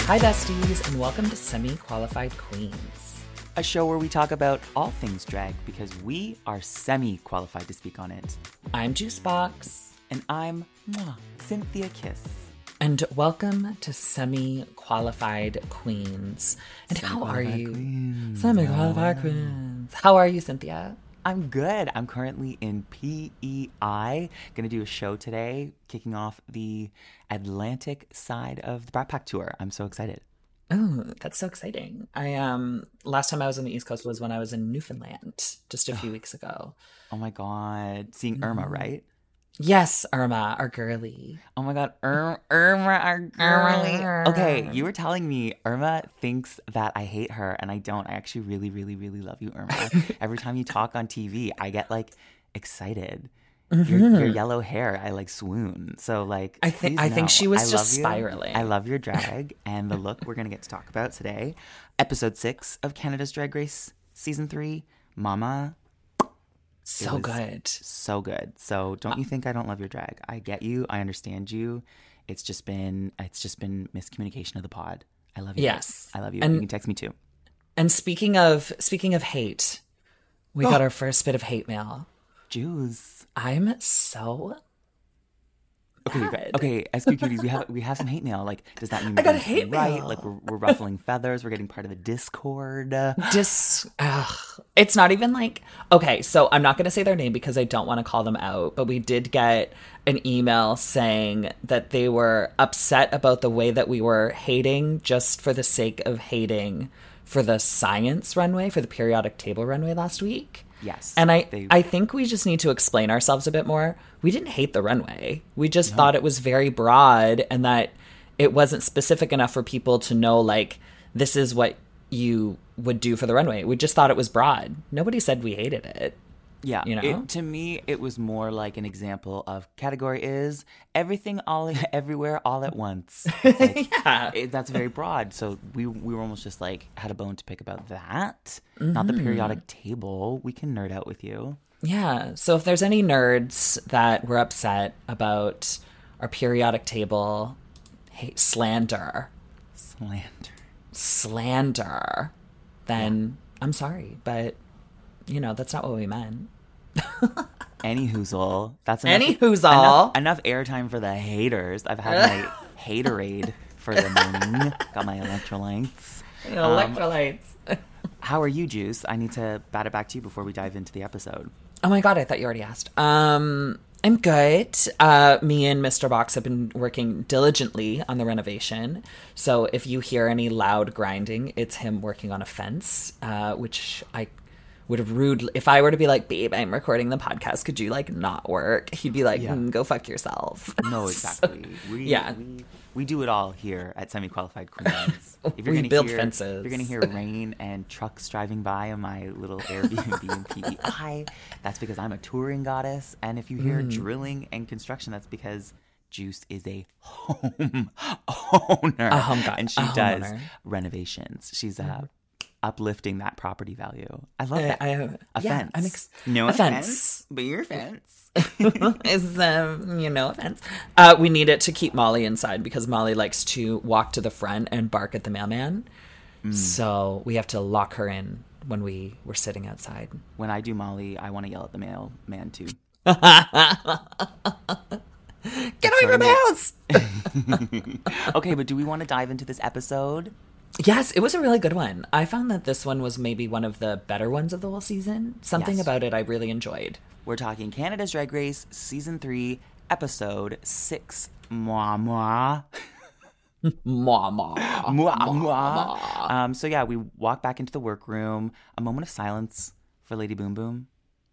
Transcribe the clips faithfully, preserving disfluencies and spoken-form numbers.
Hi, besties, and welcome to Semi-Qualified Queens. A show where we talk about all things drag because we are semi-qualified to speak on it. I'm Juicebox. And I'm mwah, Cynthia Kiss. And welcome to Semi-Qualified Queens. And how are you? Queens. Semi-Qualified Queens. How are you, Cynthia? I'm good. I'm currently in P E I. Gonna do a show today, kicking off the Atlantic side of the Brat Pack tour. I'm so excited. Oh, that's so exciting. I um last time I was on the East Coast was when I was in Newfoundland just a few weeks ago. Oh my god. Seeing Irma, right? Yes, Irma, our girly. Oh my god, Ir- Irma, our girly. Okay, you were telling me Irma thinks that I hate her, and I don't. I actually really, really, really love you, Irma. Every time you talk on T V, I get like excited. Mm-hmm. Your, your yellow hair, I like swoon. So like, I think I think she was I just love spiraling. You. I love your drag and the look we're gonna get to talk about today. Episode six of Canada's Drag Race season three, Mama. So good. So good. So don't you think I don't love your drag? I get you. I understand you. It's just been it's just been miscommunication of the pod. I love you. Yes. I love you. And, you can text me too. And speaking of speaking of hate, we oh. got our first bit of hate mail. Jews. I'm so Okay, bad. okay, S Q Cuties, we have we have some hate mail. Like, does that mean we're I got hate right? Mail. Like, we're, we're ruffling feathers. We're getting part of the Discord. Dis. Ugh. It's not even like okay. So I'm not going to say their name because I don't want to call them out. But we did get an email saying that they were upset about the way that we were hating just for the sake of hating for the science runway, for the periodic table runway last week. Yes. And I, they... I think we just need to explain ourselves a bit more. We didn't hate the runway. We just no. thought it was very broad and that it wasn't specific enough for people to know, like, this is what you would do for the runway. We just thought it was broad. Nobody said we hated it. Yeah. You know? It, to me, it was more like an example of category is everything all everywhere all at once. Like, yeah. It, that's very broad. So we we were almost just like had a bone to pick about that. Mm-hmm. Not the periodic table. We can nerd out with you. Yeah. So if there's any nerds that were upset about our periodic table hate, slander, slander, slander, then yeah. I'm sorry, but you know that's not what we meant. Any hoozle. That's enough, any hoozle. Enough, enough airtime for the haters. I've had my haterade for the morning. Got my electrolytes. Electrolytes. Um, how are you, Juice? I need to bat it back to you before we dive into the episode. Oh my god, I thought you already asked. Um, I'm good. Uh, me and Mister Box have been working diligently on the renovation. So if you hear any loud grinding, it's him working on a fence, uh, which I would have rude. If I were to be like, babe, I'm recording the podcast, could you like not work? He'd be like, yeah. mm, go fuck yourself. No, exactly. So, we, yeah. We, we do it all here at Semi-Qualified Queens. If you're we gonna build hear, fences. If you're going to hear rain and trucks driving by on my little Airbnb and P E I, that's because I'm a touring goddess. And if you hear mm. drilling and construction, that's because Juice is a home owner. A home god- And she a does homeowner. renovations. She's a... Uh, uplifting that property value. I love uh, that. I, a yeah, fence. I'm ex- no a offense, fence. but your fence. is, um, you know, offense. Uh, we need it to keep Molly inside because Molly likes to walk to the front and bark at the mailman. Mm. So we have to lock her in when we were sitting outside. When I do Molly, I want to yell at the mailman too. Get That's away from the house! Okay, but do we want to dive into this episode? Yes, it was a really good one. I found that this one was maybe one of the better ones of the whole season. Something yes. about it I really enjoyed. We're talking Canada's Drag Race Season three, Episode six, Moi Moi. Moi Moi. Moi Moi. Um, so yeah, we walk back into the workroom. A moment of silence for Lady Boom Boom.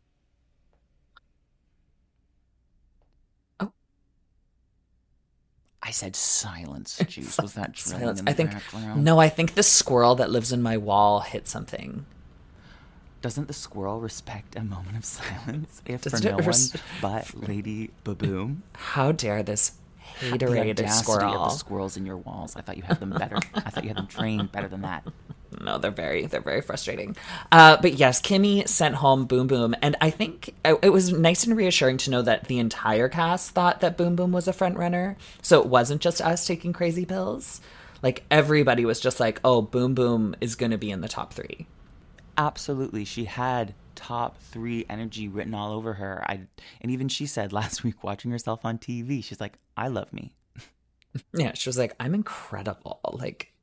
I said silence. Juice. Was that drilling silence. in the I think background? No, I think the squirrel that lives in my wall hit something. Doesn't the squirrel respect a moment of silence if Does for no res- one but Lady Baboom? How dare this haterade the audacity squirrel? of the squirrels in your walls. I thought you had them better. I thought you had them trained better than that. No, they're very, they're very frustrating. Uh, but yes, Kimmy sent home Boom Boom, and I think it was nice and reassuring to know that the entire cast thought that Boom Boom was a front runner, so it wasn't just us taking crazy pills. Like everybody was just like, oh, Boom Boom is going to be in the top three. Absolutely. She had top three energy written all over her. I and even she said last week watching herself on T V, she's like, I love me. Yeah, she was like, I'm incredible. Like,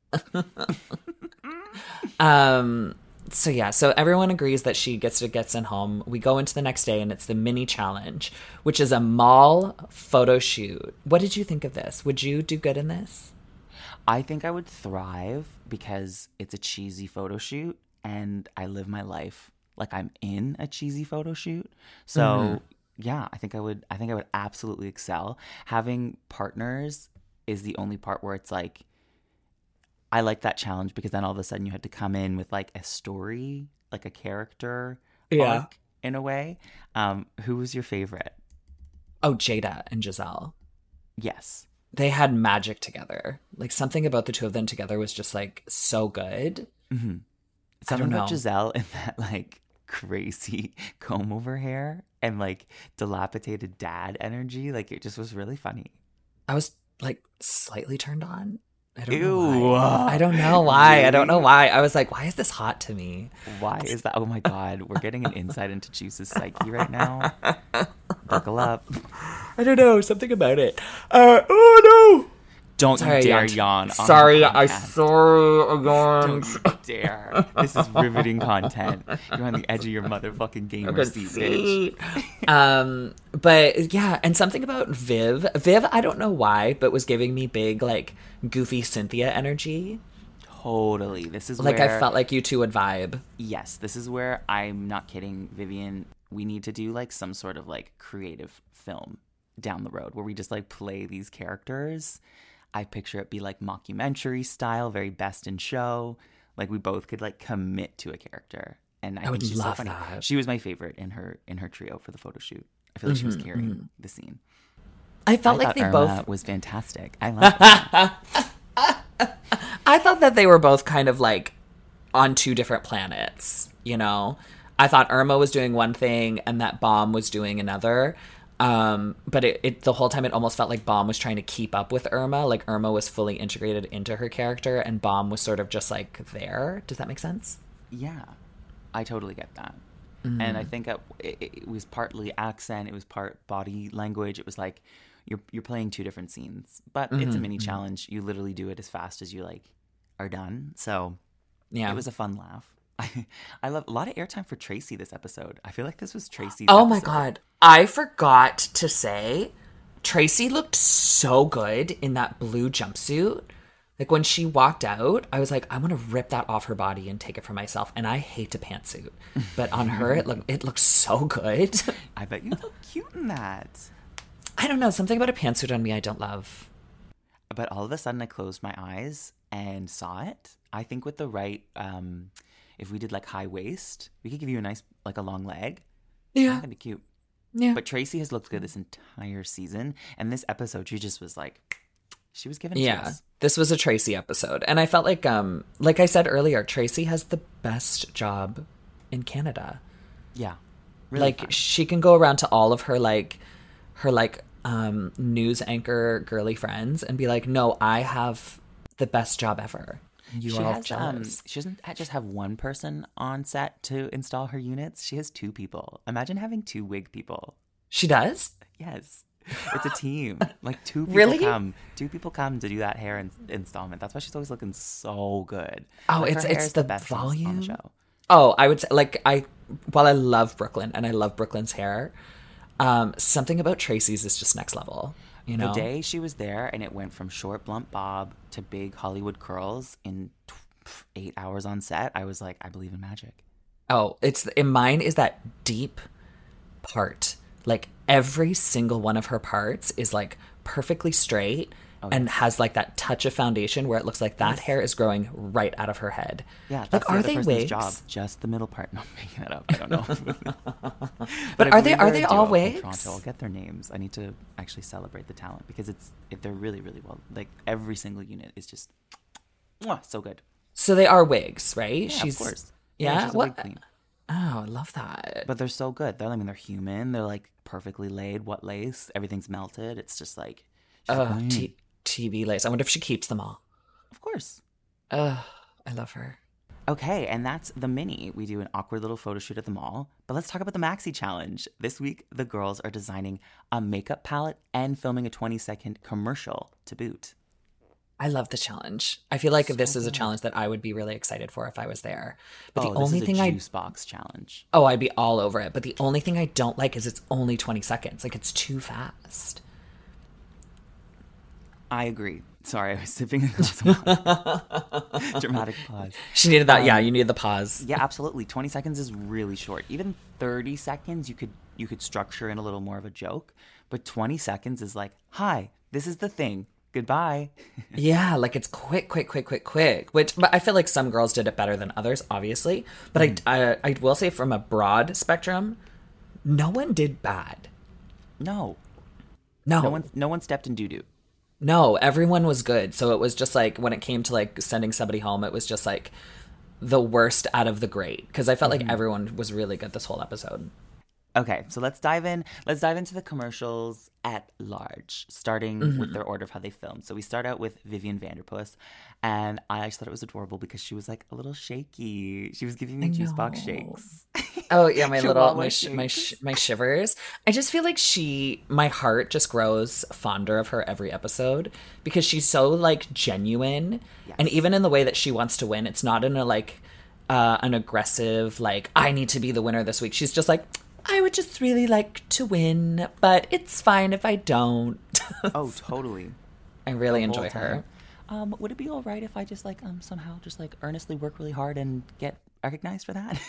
um, so yeah, so everyone agrees that she gets to get sent home. We go into the next day and it's the mini challenge, which is a mall photo shoot. What did you think of this? Would you do good in this? I think I would thrive because it's a cheesy photo shoot and I live my life like I'm in a cheesy photo shoot. So mm-hmm. yeah, I think I would I think I would absolutely excel. Having partners is the only part where it's like, I like that challenge because then all of a sudden you had to come in with like a story, like a character yeah. arc in a way. Um, who was your favorite? Oh, Jada and Giselle. Yes. They had magic together. Like something about the two of them together was just like so good. Mm-hmm. Something about Giselle and that like crazy comb over hair and like dilapidated dad energy. Like it just was really funny. I was like slightly turned on. I don't Ew. know why. I don't know why. Really? I don't know why. I was like, why is this hot to me? Why is that? Oh my God. We're getting an insight into Juice's psyche right now. Buckle up. I don't know. Something about it. Uh, oh no. Don't sorry, you dare yawned. yawn. Sorry, I sorry I yawned. Don't you dare. This is riveting content. You're on the edge of your motherfucking gamer seat, bitch. Um, but yeah, and something about Viv. Viv, I don't know why, but was giving me big, like, goofy Cynthia energy. Totally. This is like where... I felt like you two would vibe. Yes, this is where I'm not kidding, Vivian. We need to do, like, some sort of, like, creative film down the road where we just, like, play these characters. I picture it be like mockumentary style, very best in show. Like we both could like commit to a character, and I, I would think she's love so funny. that. She was my favorite in her in her trio for the photo shoot. I feel like mm-hmm, she was carrying mm-hmm. the scene. I felt I like they Irma both was fantastic. I love. I thought that they were both kind of like on two different planets. You know, I thought Irma was doing one thing and that Bomb was doing another. Um, but it, it the whole time it almost felt like Bomb was trying to keep up with Irma. Like Irma was fully integrated into her character and Bomb was sort of just like there. Does that make sense? Yeah, I totally get that. Mm-hmm. And I think it, it, it was partly accent, it was part body language. It was like you're you're playing two different scenes, but mm-hmm. it's a mini mm-hmm. challenge. You literally do it as fast as you like are done. So yeah, it was a fun laugh. I, I love a lot of airtime for Tracy this episode. I feel like this was Tracy's Oh episode. my God. I forgot to say, Tracy looked so good in that blue jumpsuit. Like when she walked out, I was like, I want to rip that off her body and take it for myself. And I hate a pantsuit. But on her, it looked it looked so good. I bet you look cute in that. I don't know. Something about a pantsuit on me I don't love. But all of a sudden I closed my eyes and saw it. I think with the right... Um, if we did like high waist, we could give you a nice, like a long leg. Yeah. That'd be cute. Yeah. But Tracy has looked good this entire season. And this episode, she just was like, she was given yeah, to us. This was a Tracy episode. And I felt like, um, like I said earlier, Tracy has the best job in Canada. Yeah. Really like fun. She can go around to all of her like, her like um, news anchor girly friends and be like, no, I have the best job ever. You she are has, um, she doesn't just have one person on set to install her units. She has two people. Imagine having two wig people. She does? Yes. It's a team. Like two people really? come. Two people come to do that hair in- installment. That's why she's always looking so good. Oh, like it's it's the, the volume on the show. Oh, I would say like I while I love Brooklyn and I love Brooklyn's hair, um, something about Tracy's is just next level. You know? The day she was there and it went from short blunt bob to big Hollywood curls in t- eight hours on set, I was like, I believe in magic. Oh, it's in mine is that deep part. Like every single one of her parts is like perfectly straight oh, and yes. has like that touch of foundation where it looks like that yes. hair is growing right out of her head. Yeah, that's like the are other they person's wigs? Job, just the middle part. No, I'm making that up. I don't know. but, but are they are they all wigs? Toronto. I'll get their names. I need to actually celebrate the talent because it's if they're really really well. Like every single unit is just mwah, so good. So they are wigs, right? Yeah, she's, of course. Yeah, yeah she's what? A wig queen. Oh, I love that. But they're so good. They're I mean they're human. They're like perfectly laid. What lace? Everything's melted. It's just like oh, t- T V lace. I wonder if she keeps them all. Of course. Ugh, I love her. Okay, and that's the mini. We do an awkward little photo shoot at the mall. But let's talk about the maxi challenge. This week, the girls are designing a makeup palette and filming a twenty second commercial to boot. I love the challenge. I feel like So this is a good. challenge that I would be really excited for if I was there. But Oh, the this only is a thing I juice box challenge. oh, I'd be all over it. But the only thing I don't like is it's only twenty seconds. Like it's too fast. I agree. Sorry, I was sipping a glass of water. Dramatic pause. She needed that. Um, yeah, you needed the pause. Yeah, absolutely. twenty seconds is really short. Even thirty seconds, you could you could structure in a little more of a joke. But twenty seconds is like, hi, this is the thing. Goodbye. Yeah, like it's quick, quick, quick, quick, quick. Which, but I feel like some girls did it better than others, obviously. But Mm. I, I, I will say, from a broad spectrum, no one did bad. No, No, no one no one stepped in doo doo. no, everyone was good. So it was just like when it came to like sending somebody home, it was just like the worst out of the great. Because I felt Mm-hmm. like everyone was really good this whole episode. Okay, so let's dive in. Let's dive into the commercials at large, starting Mm-hmm. with their order of how they filmed. So we start out with Vivian Vanderpuss, and I just thought it was adorable because she was like a little shaky. She was giving me juice box know. shakes. Oh yeah, my little Chihuahua my sh- my shakes. sh- my shivers. I just feel like she, my heart just grows fonder of her every episode because she's so like genuine, and Yes. even in the way that she wants to win, it's not in a like uh, an aggressive like I need to be the winner this week. She's just like I would just really like to win, but it's fine if I don't. Oh, totally. I really The whole enjoy her. time. Um, would it be all right if I just like um somehow just like earnestly work really hard and get recognized for that?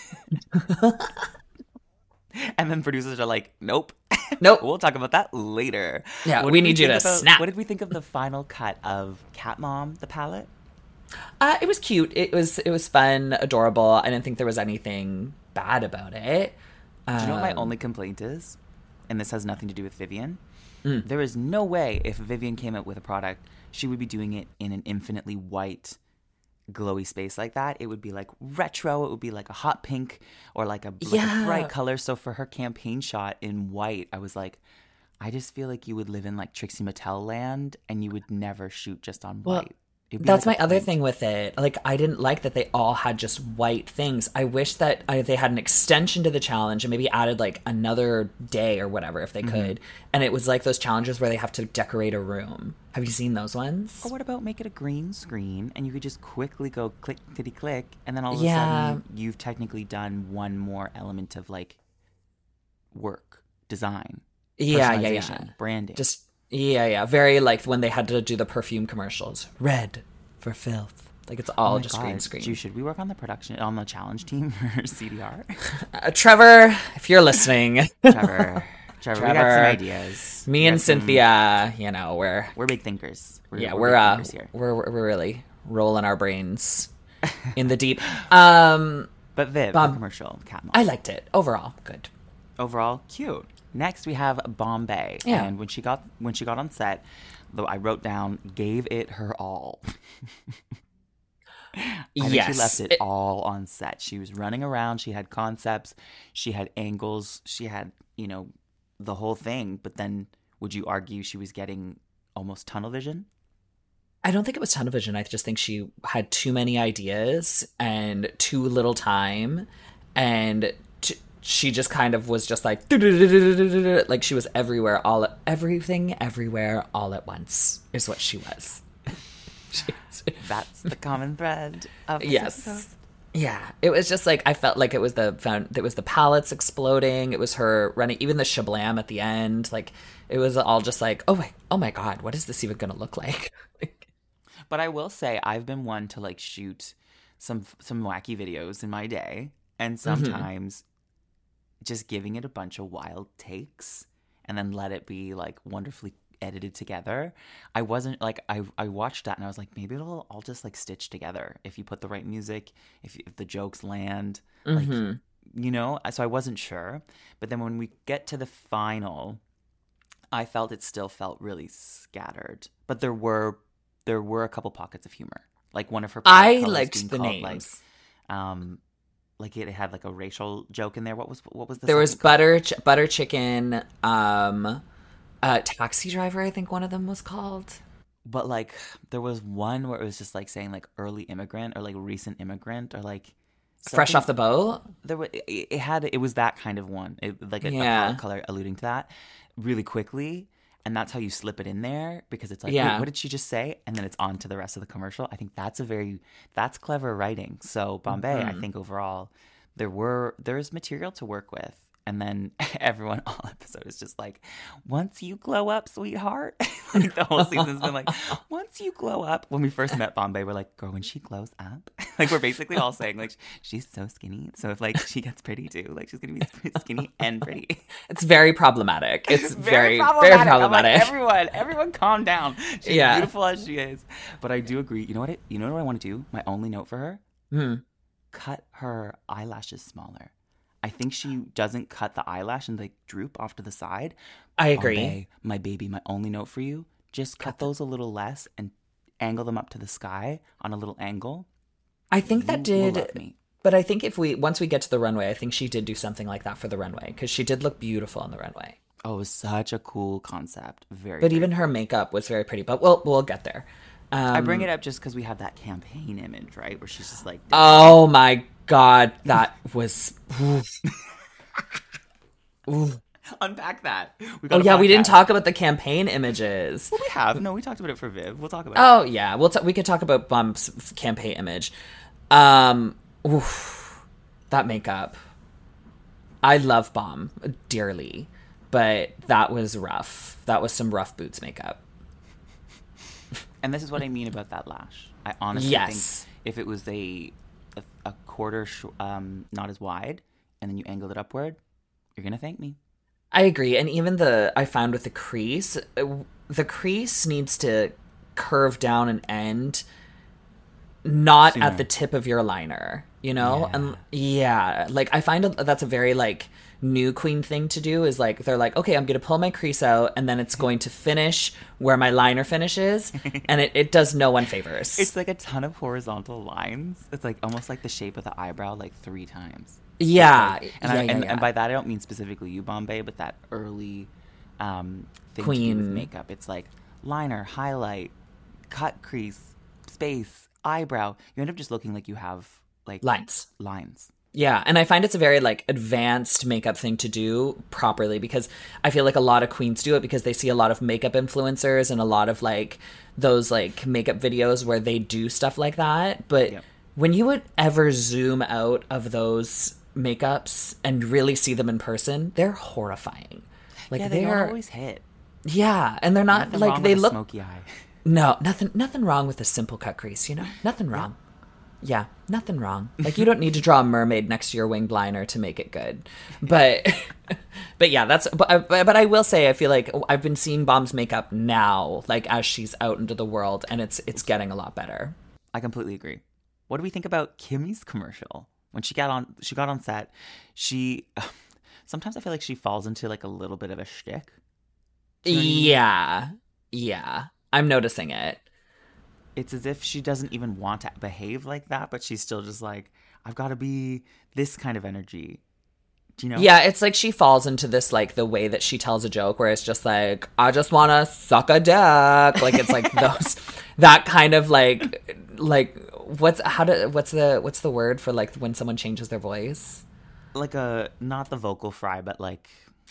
And then producers are like, nope. Nope. We'll talk about that later. Yeah, What we did need you think to about- snap. What did we think of the final cut of Cat Mom, the palette? Uh, it was cute. It was it was fun, adorable. I didn't think there was anything bad about it. Do you know what my Um, only complaint is? And this has nothing to do with Vivian. Mm. There is no way if Vivian came out with a product, she would be doing it in an infinitely white, glowy space like that. It would be like retro. It would be like a hot pink or like a, like Yeah. a bright color. So for her campaign shot in white, I was like, I just feel like you would live in like Trixie Mattel land and you would never shoot just on Well, white. It'd be That's like my a other point. thing with it. Like, I didn't like that they all had just white things. I wish that I, they had an extension to the challenge and maybe added like another day or whatever if they Mm-hmm. could. And it was like those challenges where they have to decorate a room. Have you seen those ones? Or what about make it a green screen and you could just quickly go click, clickety click, and then all of a Yeah. sudden you've technically done one more element of like work, design, Yeah, yeah, yeah. personalization, branding. Just yeah, yeah. Very like when they had to do the perfume commercials. Red for filth. Like it's all Oh my just God. green screen. Gee, should we work on the production on the challenge team for C D R? Uh, Trevor, if you're listening, Trevor, Trevor, we got Trevor. some ideas. me We and got some- Cynthia, you know, we're we're big thinkers. We're, yeah, we're, we're big uh, thinkers here. we're we're really rolling our brains in the deep. Um, But Viv, Bob- the commercial, Cat Mom. I liked it overall. Good. Overall, cute. Next, we have Bombay, Yeah. and when she got when she got on set, though I wrote down gave it her all. I think Yes. she left it, It- all on set. She was running around. She had concepts. She had angles. She had, you know, the whole thing. But then, would you argue she was getting almost tunnel vision? I don't think it was tunnel vision. I just think she had too many ideas and too little time, and t- she just kind of was just like like she was everywhere, all everything, everywhere, all at once is what she was. She- That's the common thread of this yes. episode. Yeah, it was just like I felt like it was the found it was the pallets exploding. It was her running, even the shablam at the end. Like it was all just like, oh my, oh my god, what is this even gonna look like? But I will say I've been one to like shoot some some wacky videos in my day, and sometimes just giving it a bunch of wild takes and then let it be like wonderfully edited together. I wasn't like I I watched that and I was like maybe it'll all just like stitch together if you put the right music, if if the jokes land, like you know. So I wasn't sure, but then when we get to the final, I felt it still felt really scattered, but there were there were a couple pockets of humor. Like one of her I colors liked being the called, like, names. um like it had like a racial joke in there. What was what was the There was second color? butter ch- butter chicken, um, uh, taxi driver. I think one of them was called. But like there was one where it was just like saying like early immigrant or like recent immigrant or like Fresh something- off the boat? There was it, it had it was that kind of one, it, like a, Yeah. a palette color alluding to that really quickly, and that's how you slip it in there because it's like, Yeah. wait, what did she just say? And then it's on to the rest of the commercial. I think that's a very that's clever writing. So Bombay, I think overall there were there's material to work with. And then everyone all episode is just like, once you glow up, sweetheart. Like the whole season's been like, once you glow up. When we first met Bombay, we're like, girl, when she glows up, like we're basically all saying like she's so skinny. So if like she gets pretty too, like she's gonna be skinny and pretty. It's very problematic. It's very, very problematic. problematic. I'm like, everyone, everyone calm down. She's Yeah. beautiful as she is. But I do agree. You know what? It, you know what I want to do? My only note for her? Hmm. Cut her eyelashes smaller. I think she doesn't cut the eyelash and like droop off to the side. I agree. Bombay, my baby, my only note for you, just cut those a little less and angle them up to the sky on a little angle. I think that You will did, love me. but I think if we, once we get to the runway, I think she did do something like that for the runway because she did look beautiful on the runway. Oh, it was such a cool concept. Very But very even her makeup was very pretty, but we'll, we'll get there. Um, I bring it up just because we have that campaign image, right? Where she's just like, Oh my God, that was. Ooh. Ooh. unpack that. We Oh gotta yeah, we podcast. didn't talk about the campaign images. Well, we have. No, we talked about it for Viv. We'll talk about it. Oh yeah, we'll t- we could talk about Bump's f- campaign image. Um, oof, that makeup. I love Bomb dearly, but that was rough. That was some rough boots makeup. And this is what I mean about that lash. I honestly Yes. think if it was a a, a quarter, sh- um, not as wide, and then you angled it upward, you're gonna thank me. I agree, and even the I found with the crease, uh, the crease needs to curve down and end, not Sooner. at the tip of your liner. You know, Yeah. and yeah, like I find that's a very like new queen thing to do. Is like they're like, okay, I'm gonna pull my crease out, and then it's going to finish where my liner finishes, and it, it does no one favors. It's like a ton of horizontal lines. It's like almost like the shape of the eyebrow, like three times. yeah, And, yeah, I, yeah, and, yeah. and by that I don't mean specifically you, Bombay, but that early um, thing to do with Queen. makeup. It's like liner, highlight, cut crease, space, eyebrow. You end up just looking like you have like lines. Lines. Yeah, and I find it's a very like advanced makeup thing to do properly because I feel like a lot of queens do it because they see a lot of makeup influencers and a lot of like those like makeup videos where they do stuff like that. But Yep. when you would ever zoom out of those makeups and really see them in person, they're horrifying. Like Yeah, they they're don't always hit. yeah, and they're not Nothing like wrong they with a look smoky eye. no, nothing nothing wrong with a simple cut crease, you know? Nothing wrong. Yeah, nothing wrong. Like you don't need to draw a mermaid next to your winged liner to make it good. But but yeah, that's but, but but I will say I feel like I've been seeing Bomb's makeup now like as she's out into the world and it's it's getting a lot better. I completely agree. What do we think about Kimmy's commercial? When she got on she got on set, she sometimes I feel like she falls into like a little bit of a shtick. Do you know what I mean? Yeah. Yeah. I'm noticing it. It's as if she doesn't even want to behave like that, but she's still just like, I've got to be this kind of energy. Do you know? Yeah, it's like she falls into this like the way that she tells a joke where it's just like, I just want to suck a dick. Like it's like those that kind of like like what's how do what's the what's the word for like when someone changes their voice? Like a, not the vocal fry, but like,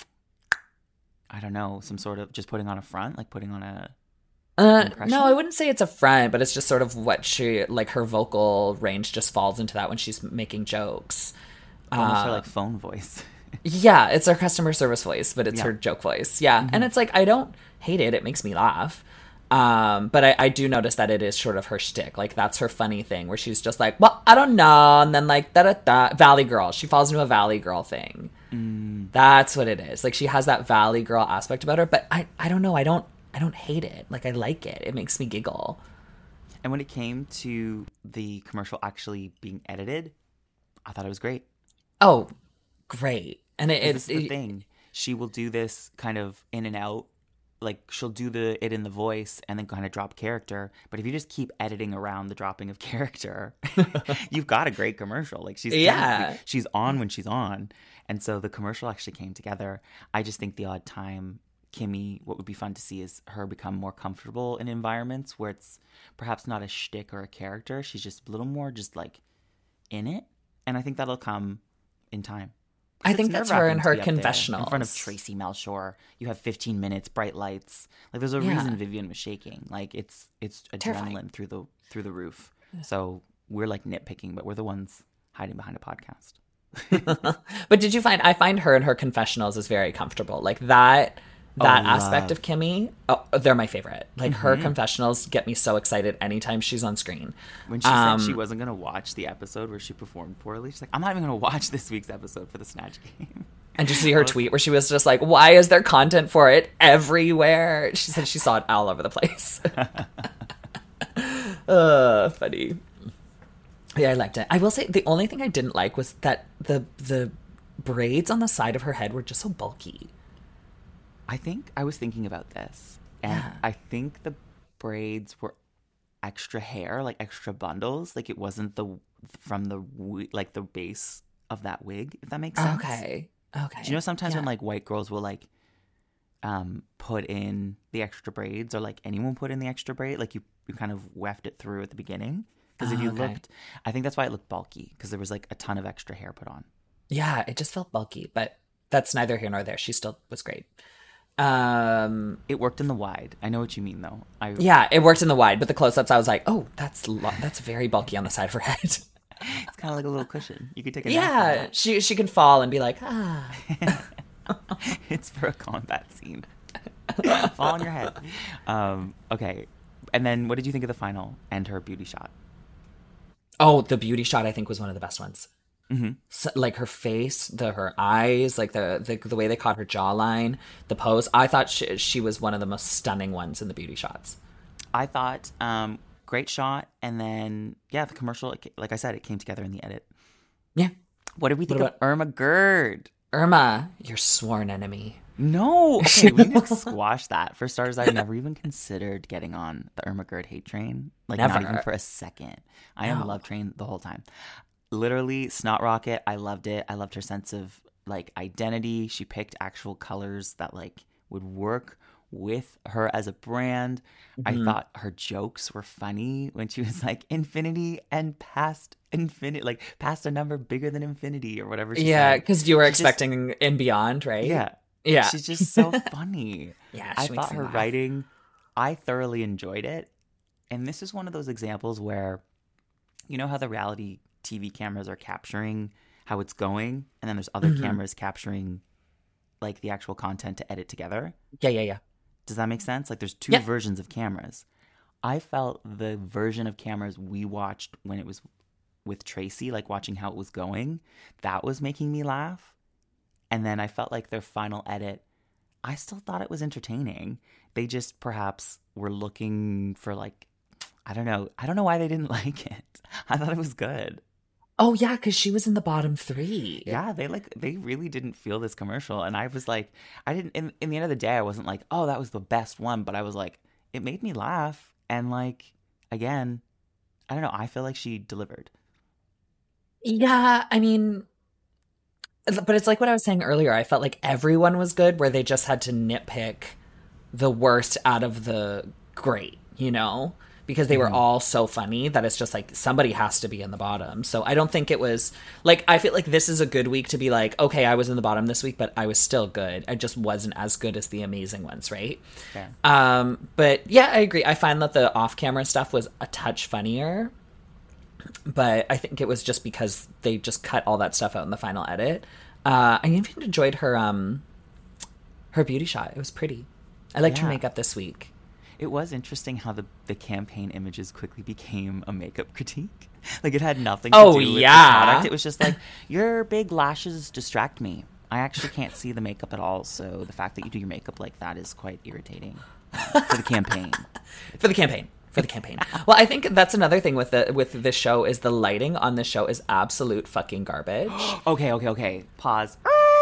I don't know, some sort of just putting on a front, like putting on a, Uh, impression? no, I wouldn't say it's a front, but it's just sort of what she like her vocal range just falls into that when she's making jokes. almost her Uh, like phone voice. Yeah, it's her customer service voice, but it's Yeah. her joke voice. Yeah, and it's like I don't hate it; it makes me laugh. Um, but I, I do notice that it is sort of her shtick. Like that's her funny thing, where she's just like, "Well, I don't know," and then like da da da, Valley Girl. She falls into a Valley Girl thing. That's what it is. Like she has that Valley Girl aspect about her, but I, I don't know. I don't I don't hate it. Like I like it. It makes me giggle. And when it came to the commercial actually being edited, I thought it was great. Oh, great! And it, This it, is the it thing. She will do this kind of in and out. Like she'll do the it in the voice and then kind of drop character. But if you just keep editing around the dropping of character, you've got a great commercial. Like she's Yeah. she's on when she's on, and so the commercial actually came together. I just think the odd time Kimmy, what would be fun to see is her become more comfortable in environments where it's perhaps not a shtick or a character. She's just a little more just like in it. And I think that'll come in time. I think that's her in her confessionals. In front of Tracy Melchior, you have fifteen minutes, bright lights. Like there's a yeah. reason Vivian was shaking. Like it's it's adrenaline Terrifying. through the through the roof. Yeah. So we're like nitpicking, but we're the ones hiding behind a podcast. But did you find I find her in her confessionals is very comfortable. Like that that oh, aspect love. of Kimmy, oh, they're my favorite. Like mm-hmm. her confessionals get me so excited anytime she's on screen. When she um, said she wasn't going to watch the episode where she performed poorly, she's like, I'm not even going to watch this week's episode for the Snatch Game. And did you see her tweet where she was just like, why is there content for it everywhere? She said she saw it all over the place. uh, funny. Yeah, I liked it. I will say the only thing I didn't like was that the the braids on the side of her head were just so bulky. I think I was thinking about this, and yeah. I think the braids were extra hair, like extra bundles. Like it wasn't the from the like the base of that wig, if that makes sense. Okay. Okay. Do you know sometimes yeah. when like white girls will like um put in the extra braids, or like anyone put in the extra braid, like you, you kind of weft it through at the beginning. Because if you okay. looked, I think that's why it looked bulky, because there was like a ton of extra hair put on. Yeah, it just felt bulky, but that's neither here nor there. She still was great. Um, it worked in the wide. I know what you mean, though. I yeah, it worked in the wide, but the close-ups, I was like, oh, that's lo- that's very bulky on the side of her head. It's kind of like a little cushion. You could take a yeah. nap. She she can fall and be like, ah. It's for a combat scene. Fall on your head. Um, okay, and then what did you think of the final and her beauty shot? Oh, the beauty shot I think was one of the best ones. Mm-hmm. So, like her face, the her eyes, like the, the the way they caught her jawline, the pose. I thought she, she was one of the most stunning ones in the beauty shots. I thought um, great shot, and then yeah, the commercial. Like I said, it came together in the edit. Yeah. What did we think of Irma Gerd? Irma, your sworn enemy. No, okay, we need to squash that. For starters, I've never even considered getting on the Irma Gerd hate train. Like never. Not even for a second. I no. am a love train the whole time. Literally, Snot Rocket, I loved it. I loved her sense of like identity. She picked actual colors that like would work with her as a brand. Mm-hmm. I thought her jokes were funny when she was like infinity and past infinity, like past a number bigger than infinity or whatever she yeah, said. because you were she expecting just, and beyond, right? Yeah. Yeah. She's just so funny. Yeah, I thought her laugh. writing, I thoroughly enjoyed it. And this is one of those examples where, you know how the reality T V cameras are capturing how it's going, and then there's other mm-hmm. cameras capturing like the actual content to edit together? Yeah, yeah, yeah. Does that make sense? Like there's two yeah. versions of cameras. I felt the version of cameras we watched when it was with Tracy, like watching how it was going, that was making me laugh. And then I felt like their final edit, I still thought it was entertaining. They just perhaps were looking for like, I don't know. I don't know why they didn't like it. I thought it was good. Oh, yeah, because she was in the bottom three. Yeah, they like they really didn't feel this commercial. And I was like, I didn't, in, in the end of the day, I wasn't like, oh, that was the best one. But I was like, it made me laugh. And like, again, I don't know. I feel like she delivered. Yeah, I mean, but it's like what I was saying earlier. I felt like everyone was good where they just had to nitpick the worst out of the great, you know? Because they were mm. all so funny that it's just like somebody has to be in the bottom. So I don't think it was like, I feel like this is a good week to be like, okay, I was in the bottom this week, but I was still good. I just wasn't as good as the amazing ones, right? Yeah. Um, but yeah, I agree. I find that the off-camera stuff was a touch funnier, but I think it was just because they just cut all that stuff out in the final edit. Uh, I even enjoyed her um, her beauty shot. It was pretty. I liked yeah. her makeup this week. It was interesting how the, the campaign images quickly became a makeup critique. Like, it had nothing to oh, do with yeah. the product. It was just like, your big lashes distract me. I actually can't see the makeup at all, so the fact that you do your makeup like that is quite irritating uh, for the campaign. For the campaign. For the campaign. Well, I think that's another thing with the with this show is the lighting on this show is absolute fucking garbage. okay, okay, okay. Pause.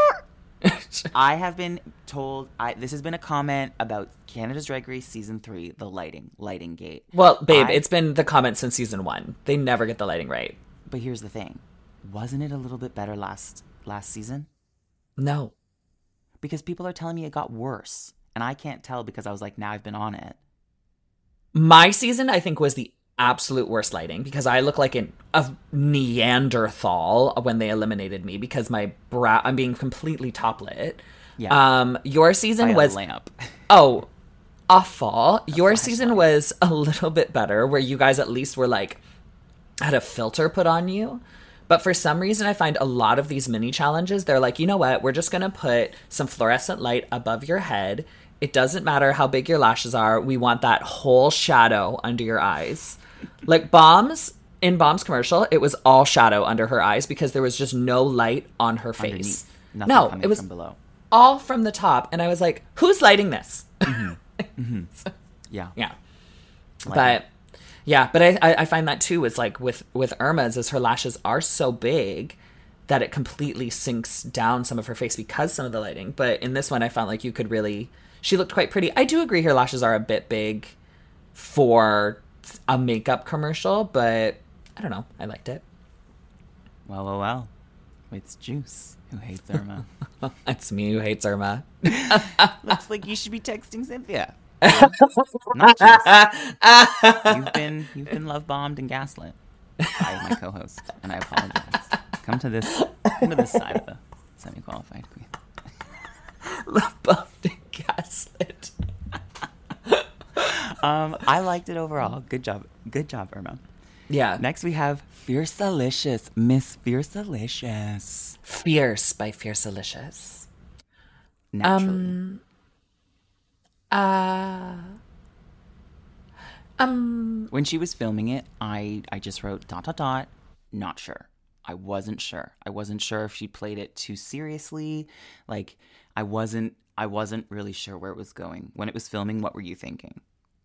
I have been told, I, this has been a comment about Canada's Drag Race Season three, the lighting, lighting gate. Well, babe, I, it's been the comment since Season one. They never get the lighting right. But here's the thing. Wasn't it a little bit better last last season? No. Because people are telling me it got worse. And I can't tell because I was like, now I've been on it. My season, I think, was the absolute worst lighting because I look like an, a Neanderthal when they eliminated me because my brow, I'm being completely top lit. Yeah. Um, your season By a was lamp. oh, awful. A your flashlight. season was a little bit better where you guys at least were like had a filter put on you. But for some reason, I find a lot of these mini challenges, they're like, you know what? We're just going to put some fluorescent light above your head. It doesn't matter how big your lashes are. We want that whole shadow under your eyes. Like Bombs, in Bombs commercial, it was all shadow under her eyes because there was just no light on her face. Underneath. Nothing No, coming it was from below. all from the top. And I was like, who's lighting this? Mm-hmm. Mm-hmm. Yeah. Yeah. Like But yeah, but I, I I find that too is like with, with Irma's is her lashes are so big that it completely sinks down some of her face because some of the lighting. But in this one, I found like you could really, she looked quite pretty. I do agree her lashes are a bit big for a makeup commercial, but I don't know. I liked it. Well, well, well. It's Juice who hates Irma. It's me who hates Irma. Looks like you should be texting Cynthia. Not Juice. You've been you've been love bombed and gaslit by my co-host, and I apologize. Come to this come to this side of the semi-qualified queen. Love bombed and gaslit. um, I liked it overall. Good job, good job, Irma. Yeah. Next we have Fierce-alicious, Miss Fierce-alicious. Fierce by Fierce-alicious. Naturally. Um. Uh. Um. When she was filming it, I I just wrote dot dot dot. Not sure. I wasn't sure. I wasn't sure if she played it too seriously. Like I wasn't. I wasn't really sure where it was going. When it was filming, what were you thinking?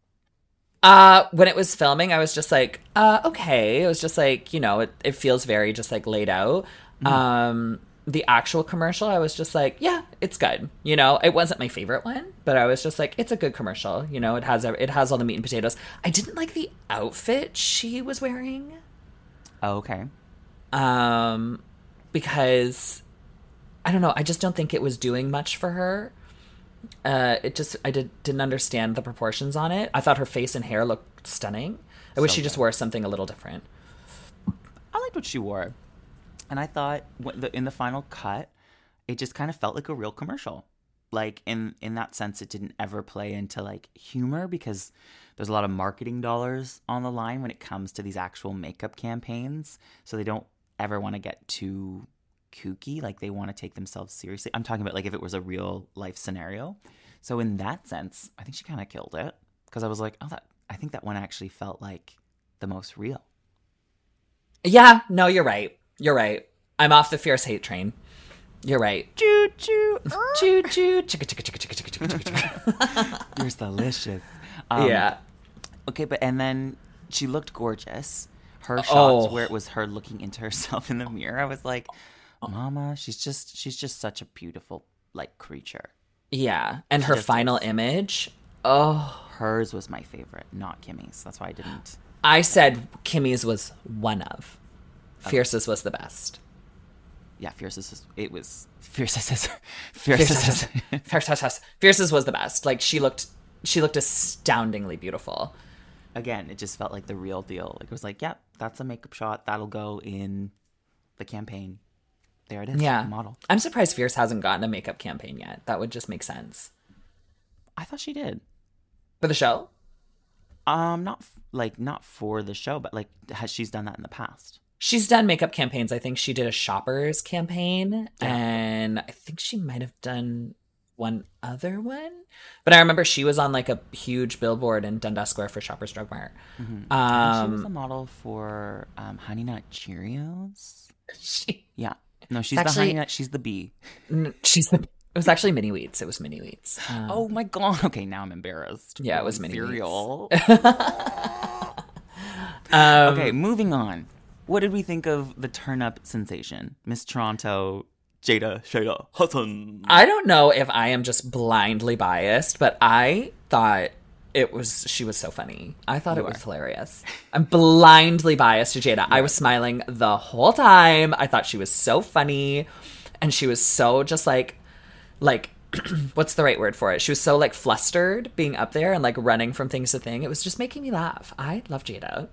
Uh, when it was filming, I was just like, uh, okay. It was just like, you know, it, it feels very just like laid out. Mm. Um, the actual commercial, I was just like, yeah, it's good. You know, it wasn't my favorite one, but I was just like, it's a good commercial. You know, it has it has all the meat and potatoes. I didn't like the outfit she was wearing. Oh, okay. Um, because I don't know. I just don't think it was doing much for her. Uh, it just I did didn't understand the proportions on it. I thought her face and hair looked stunning. I wish So she good. just wore something a little different. I liked what she wore, and I thought what the, in the final cut, it just kind of felt like a real commercial. Like in in that sense, it didn't ever play into like humor because there's a lot of marketing dollars on the line when it comes to these actual makeup campaigns. So they don't ever want to get too kooky, like they want to take themselves seriously. I'm talking about like if it was a real life scenario. So in that sense, I think she kind of killed it because I was like, oh, that I think that one actually felt like the most real. Yeah, no, you're right. You're right. I'm off the fierce hate train. You're right. Choo choo, Choo choo, chicka chicka chicka chicka chicka chicka chicka. you're delicious. Um, Yeah. Okay, but and then she looked gorgeous. Her shots Oh. where it was her looking into herself in the mirror, I was like, Mama, she's just she's just such a beautiful like creature. Yeah, and She her just final is. image. Oh, Hers was my favorite, not Kimmy's. That's why I didn't. I said Kimmy's was one of. Fierce's was the best. Yeah, Fierce's is, it was Fierce's Fierce's. Fierce's Fierce's was the best. Like she looked, she looked astoundingly beautiful. Again, it just felt like the real deal. Like it was like, yep, yeah, that's a makeup shot that'll go in the campaign. There it is. Yeah, Model. I'm surprised Fierce hasn't gotten a makeup campaign yet. That would just make sense I thought she did. for the show. Um, not f- like not for the show, but like has she's done that in the past? She's done makeup campaigns. I think she did a Shoppers campaign, Yeah. and I think she might have done one other one. But I remember she was on like a huge billboard in Dundas Square for Shoppers Drug Mart. Mm-hmm. Um, she was a Um, model for um, Honey Nut Cheerios. she, Yeah, no, she's It's the actually- Honey Nut. She's the bee. n- she's the. It was actually Mini Wheats. It was Mini Wheats. Um, Oh my god. Okay, now I'm embarrassed. Yeah, it Oh, was Mini cereal. um, Okay, moving on. What did we think of the turn-up sensation, Miss Toronto, Jada Shada Hudson? I don't know if I am just blindly biased, but I thought it was she was so funny. I thought You it was are. hilarious. I'm blindly biased to Jada. I was smiling the whole time. I thought she was so funny, and she was so just like like what's the right word for it? She was so like flustered being up there and like running from things to thing. It was just making me laugh. I love Jada.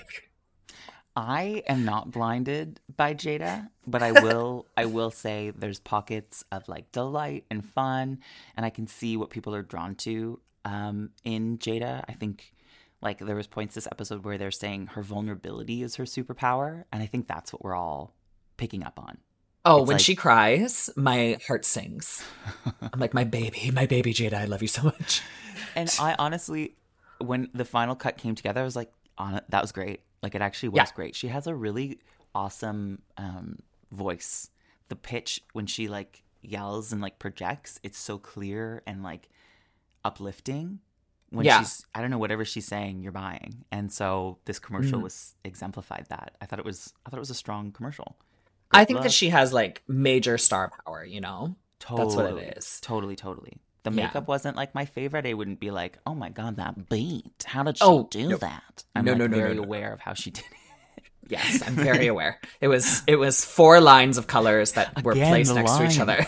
I am not blinded by Jada, but I will I will say there's pockets of like delight and fun, and I can see what people are drawn to um, in Jada. I think like there was points this episode where they're saying her vulnerability is her superpower, and I think that's what we're all picking up on. Oh, It's when like- she cries, my heart sings. I'm like, my baby, my baby Jada, I love you so much. And I honestly, when the final cut came together, I was like, on it, that was great. Like it actually was Yeah. great. She has a really awesome um, voice. The pitch when she like yells and like projects, it's so clear and like uplifting. When Yeah. she's, I don't know, whatever she's saying, you're buying. And so this commercial Mhm. was exemplified that. I thought it was, I thought it was a strong commercial. I Good think that look. she has like major star power, you know? Totally, That's what it is. Totally, totally. The Yeah. makeup wasn't like my favorite. I wouldn't be like, oh my God, that beat. How did she Oh, do no. that? I'm No, like no, no, no, very no. aware of how she did it. Yes, I'm very aware. It was it was four lines of colors that were Again, placed the next to each other.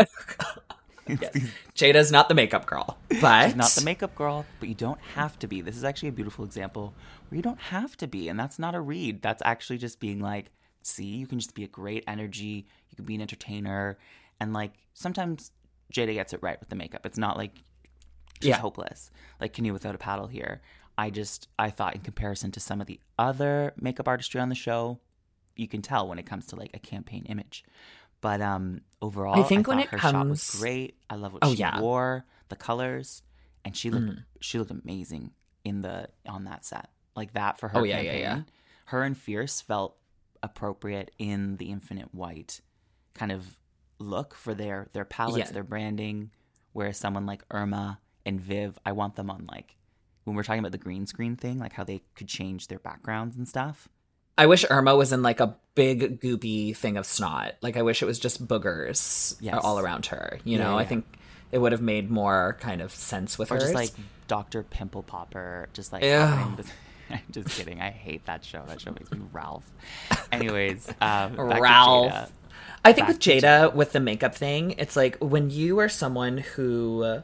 It's Yes. these- Jada's not the makeup girl, but She's not the makeup girl, but you don't have to be. This is actually a beautiful example where you don't have to be. And that's not a read. That's actually just being like, see, you can just be a great energy. You can be an entertainer. And like sometimes Jada gets it right with the makeup. It's not like she's Yeah. hopeless. Like Canoe Without a Paddle here. I just, I thought in comparison to some of the other makeup artistry on the show, you can tell when it comes to like a campaign image. But um, overall, I think when thought it her shot was comes- great. I love what Oh, she yeah. wore, the colors, and she looked Mm. she looked amazing in the on that set. Like that for her Oh, yeah, yeah, campaign. yeah. Her and Fierce felt appropriate in the Infinite White kind of look for their their palettes, Yeah. their branding. Whereas someone like Irma and Viv, I want them on like when we're talking about the green screen thing, like how they could change their backgrounds and stuff. I wish Irma was in like a big goopy thing of snot. Like I wish it was just boogers Yes. all around her. You Yeah, know, I yeah. think it would have made more kind of sense with Or hers. just like Doctor Pimple Popper, just like Ew. happening with- I'm just kidding. I hate that show. That show makes me Ralph. Anyways, um, back to Ralph. Jada. I think Back with to Jada, with the makeup thing, it's like when you are someone who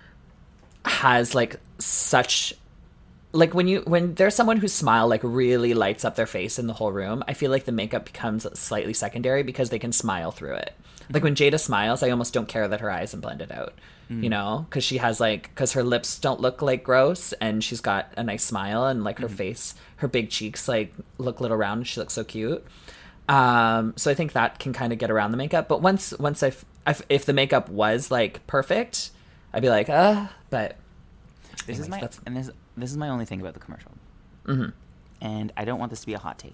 has like such like when you when there's someone whose smile like really lights up their face in the whole room, I feel like the makeup becomes slightly secondary because they can smile through it. Like when Jada smiles, I almost don't care that her eyes are blended out, you know, because she has like because her lips don't look like gross and she's got a nice smile and like her face, her big cheeks like look little round and she looks so cute. Um, so I think that can kind of get around the makeup. But once once I've, I've if the makeup was like perfect, I'd be like, uh, but This is anyways, my that's- and this this is my only thing about the commercial, Mhm. and I don't want this to be a hot take.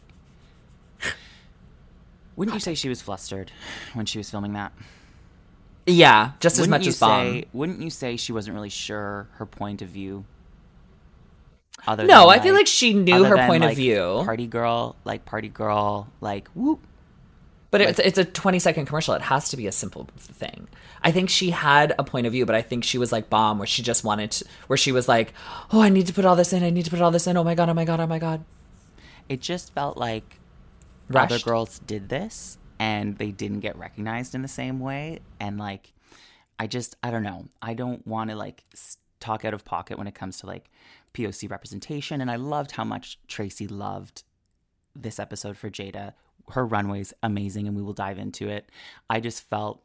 Wouldn't you say she was flustered when she was filming that? yeah, just as Wouldn't much you as Bomb. say? Wouldn't you say she wasn't really sure her point of view? Other No, than, I feel like she knew other her than, point of like, view. Party girl, like party girl, like whoop. But it's it's a twenty second commercial. It has to be a simple thing. I think she had a point of view, but I think she was like Bomb, where she just wanted to, where she was like, oh, I need to put all this in. I need to put all this in. Oh my god. Oh my god. Oh my god. It just felt like Rushed. other girls did this and they didn't get recognized in the same way. And like, I just, I don't know. I don't want to like s- talk out of pocket when it comes to like P O C representation. And I loved how much Tracy loved this episode for Jada. Her runway's amazing and we will dive into it. I just felt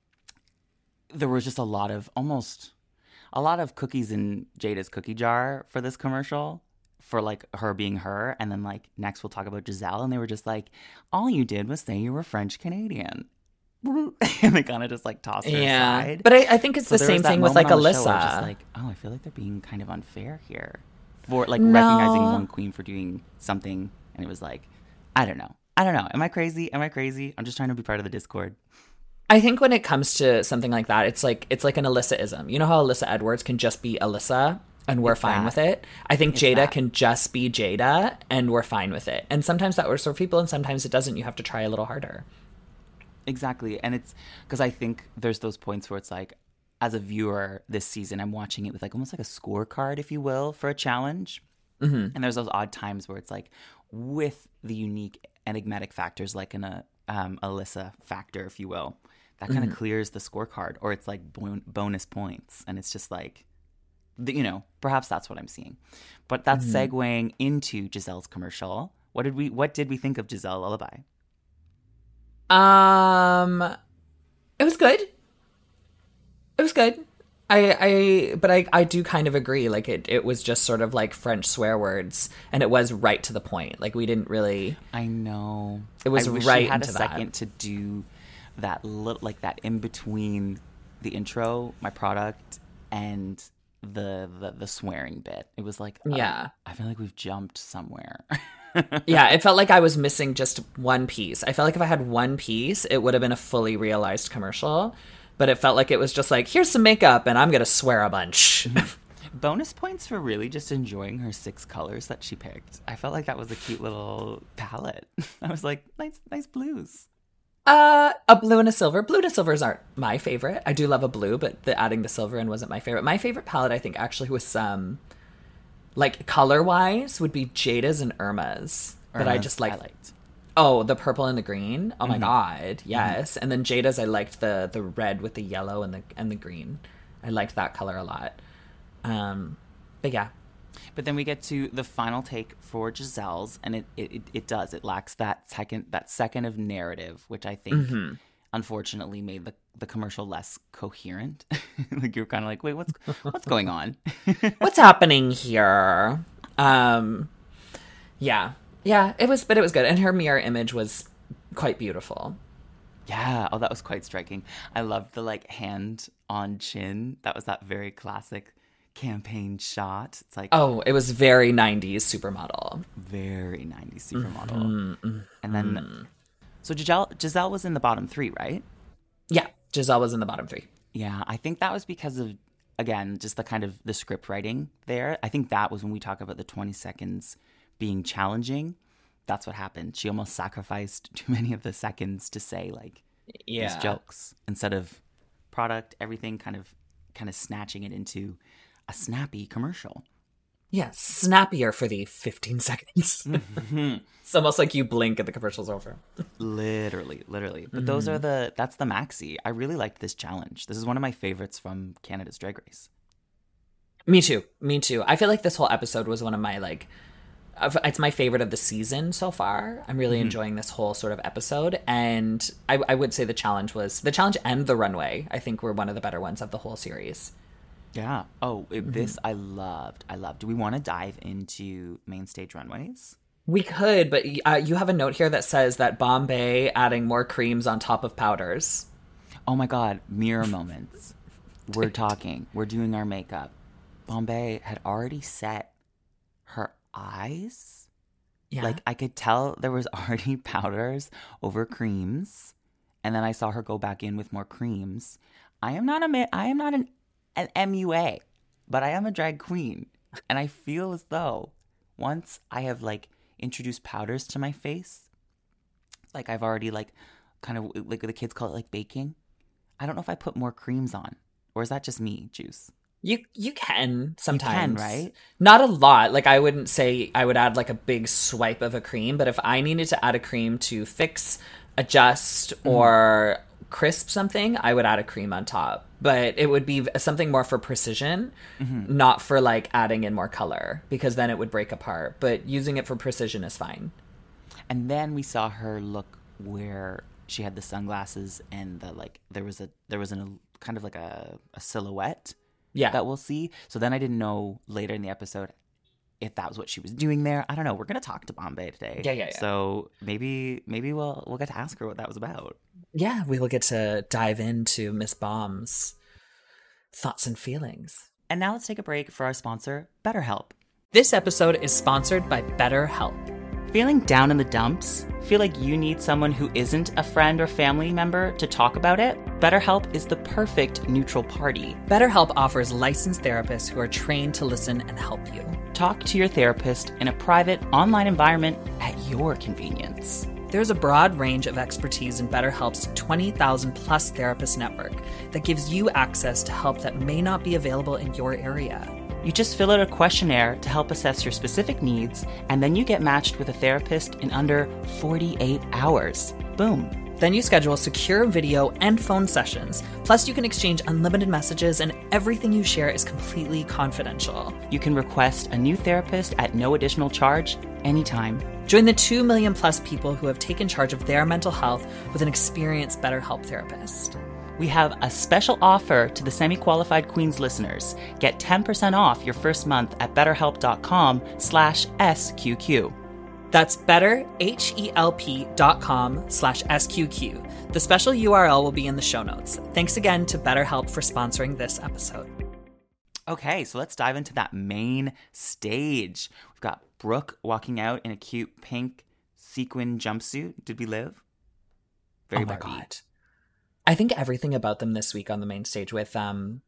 there was just a lot of almost a lot of cookies in Jada's cookie jar for this commercial, for like her being her. And then like next we'll talk about Giselle, and they were just like, all you did was say you were French Canadian. And they kind of just like tossed her Yeah, aside. but I, I think it's So the there same was that thing with like moment on the show where it's Alyssa. just like, oh, I feel like they're being kind of unfair here for like No. recognizing one queen for doing something. And it was like, I don't know. I don't know. Am I crazy? Am I crazy? I'm just trying to be part of the Discord. I think when it comes to something like that, it's like it's like an Alyssa-ism. You know how Alyssa Edwards can just be Alyssa and we're It's fine that. with it? I think It's Jada that. can just be Jada and we're fine with it. And sometimes that works for people and sometimes it doesn't. You have to try a little harder. Exactly. And it's because I think there's those points where it's like, as a viewer this season, I'm watching it with like almost like a scorecard, if you will, for a challenge. Mm-hmm. And there's those odd times where it's like with the unique enigmatic factors, like in a um, Alyssa factor, if you will, that kind of mm. clears the scorecard, or it's like bon- bonus points. And it's just like, the, you know, perhaps that's what I'm seeing. But that's mm-hmm. segueing into Gizelle's commercial. What did we What did we think of Giselle Lullaby? Um, it was good. It was good. I, I, but I, I do kind of agree. Like it, it was just sort of like French swear words, and it was right to the point. Like we didn't really. I know. It was I wish right she had into a second that. to do that little, like that in between the intro, my product, and the the, the swearing bit. It was like, yeah, uh, I feel like we've jumped somewhere. Yeah, it felt like I was missing just one piece. I felt like if I had one piece, it would have been a fully realized commercial. But it felt like it was just like, here's some makeup and I'm going to swear a bunch. Bonus points for really just enjoying her six colors that she picked. I felt like that was a cute little palette. I was like, nice nice blues. Uh, a blue and a silver. Blue and silvers aren't my favorite. I do love a blue, but the adding the silver in wasn't my favorite. My favorite palette, I think, actually was some, like, color-wise, would be Jada's and Irma's. But I just like... I liked. Oh, the purple and the green. Oh my mm-hmm. god, yes. Mm-hmm. And then Jada's, I liked the the red with the yellow and the and the green. I liked that color a lot. Um, but yeah. But then we get to the final take for Gizelle's, and it it, it does it lacks that second that second of narrative, which I think mm-hmm. unfortunately made the the commercial less coherent. Like you're kind of like, wait, what's what's going on? What's happening here? Um, yeah. Yeah, it was, but it was good. And her mirror image was quite beautiful. Yeah. Oh, that was quite striking. I loved the like hand on chin. That was that very classic campaign shot. It's like, oh, it was very nineties supermodel. Very nineties supermodel. Mm-hmm. And then, so Giselle, Giselle was in the bottom three, right? Yeah, Giselle was in the bottom three. Yeah, I think that was because of, again, just the kind of the script writing there. I think that was when we talk about the twenty seconds being challenging. That's what happened. She almost sacrificed too many of the seconds to say like yeah. these jokes instead of product, everything kind of kind of snatching it into a snappy commercial. Yeah, snappier for the fifteen seconds. Mm-hmm. It's almost like you blink and the commercial's over. Literally, literally. But mm-hmm. those are the, that's the maxi. I really liked this challenge. This is one of my favorites from Canada's Drag Race. Me too. Me too. I feel like this whole episode was one of my like, it's my favorite of the season so far. I'm really mm-hmm. enjoying this whole sort of episode. And I, I would say the challenge was, the challenge and the runway, I think were one of the better ones of the whole series. Yeah. Oh, it, mm-hmm. this I loved. I loved. Do we want to dive into main stage runways? We could, but uh, you have a note here that says that Bombay adding more creams on top of powders. Oh my God. Mirror moments. We're talking. We're doing our makeup. Bombay had already set her eyes. Yeah. Like I could tell there was already powders over creams, and then I saw her go back in with more creams. I am not a I am not an, an M U A, but I am a drag queen, and I feel as though once I have like introduced powders to my face, like I've already like kind of like the kids call it like baking. I don't know if I put more creams on, or is that just me, Juice? You you can sometimes, you can, right? Not a lot. Like I wouldn't say I would add like a big swipe of a cream, but if I needed to add a cream to fix, adjust, mm-hmm. or crisp something, I would add a cream on top. But it would be something more for precision, mm-hmm. not for like adding in more color, because then it would break apart. But using it for precision is fine. And then we saw her look where she had the sunglasses and the like. There was a there was an, a kind of like a, a silhouette. Yeah, that we'll see. So then I didn't know later in the episode if that was what she was doing there. I don't know. We're gonna talk to Bombay today. Yeah, yeah, yeah. So maybe maybe we'll we'll get to ask her what that was about. Yeah, we will get to dive into Miss Bomb's thoughts and feelings. And now let's take a break for our sponsor, BetterHelp. This episode is sponsored by BetterHelp. Feeling down in the dumps? Feel like you need someone who isn't a friend or family member to talk about it? BetterHelp is the perfect neutral party. BetterHelp offers licensed therapists who are trained to listen and help you. Talk to your therapist in a private, online environment at your convenience. There's a broad range of expertise in BetterHelp's twenty thousand plus therapist network that gives you access to help that may not be available in your area. You just fill out a questionnaire to help assess your specific needs, and then you get matched with a therapist in under forty-eight hours. Boom. Then you schedule secure video and phone sessions. Plus, you can exchange unlimited messages, and everything you share is completely confidential. You can request a new therapist at no additional charge anytime. Join the two million plus people who have taken charge of their mental health with an experienced BetterHelp therapist. We have a special offer to the semi-qualified Queens listeners. Get ten percent off your first month at betterhelp.com slash SQQ. That's betterhelp.com slash SQQ. The special U R L will be in the show notes. Thanks again to BetterHelp for sponsoring this episode. Okay, so let's dive into that main stage. We've got Brooke walking out in a cute pink sequin jumpsuit. Did we live? Very oh my Barbie. God. I think everything about them this week on the main stage with um,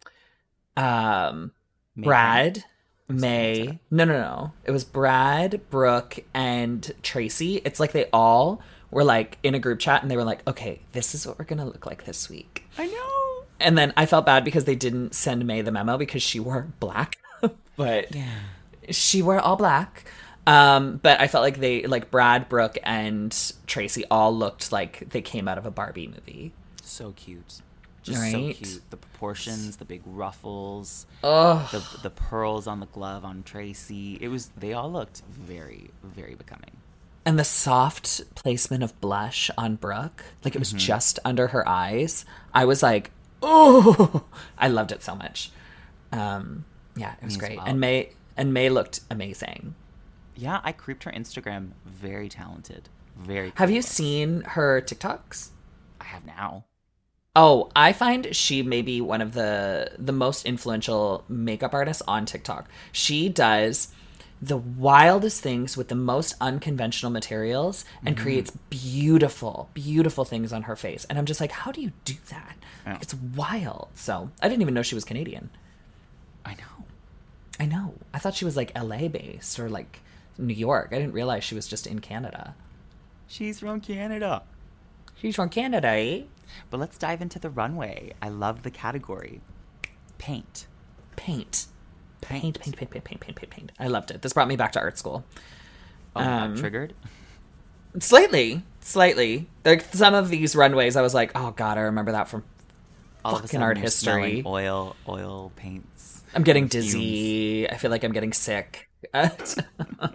um, May Brad, May. No, no, no. It was Brad, Brooke, and Tracy. It's like they all were like in a group chat and they were like, okay, this is what we're going to look like this week. I know. And then I felt bad because they didn't send May the memo because she wore black. But Yeah. she wore all black. Um, but I felt like they, like Brad, Brooke, and Tracy all looked like they came out of a Barbie movie. So cute. Just Right? so cute. The proportions, the big ruffles, Oh, the the pearls on the glove on Tracy. It was, they all looked very, very becoming. and the soft placement of blush on Brooke, like it was just under her eyes. I was like, oh, I loved it so much. Um, yeah, it was Me as great. well. And May and May looked amazing. Yeah, I creeped her Instagram. Very talented. Very Have cool. you seen her TikToks? I have now. Oh, I find she may be one of the the most influential makeup artists on TikTok. She does the wildest things with the most unconventional materials and Mm-hmm. creates beautiful, beautiful things on her face. And I'm just like, how do you do that? Yeah. It's wild. So I didn't even know she was Canadian. I know. I know. I thought she was like L A based or like New York. I didn't realize she was just in Canada. She's from Canada. She's from Canada, eh? But let's dive into the runway. I love the category. Paint. Paint. Paint, paint, paint, paint, paint, paint, paint, paint. I loved it. This brought me back to art school. Oh, um, Um, triggered? Slightly, slightly. Like some of these runways, I was like, "Oh God, I remember that from." All of a fucking sudden art you're history. smelling Oil, oil paints. I'm getting Fumes. dizzy. I feel like I'm getting sick. But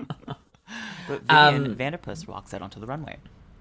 Vivian Um, Vanderpuss walks out onto the runway.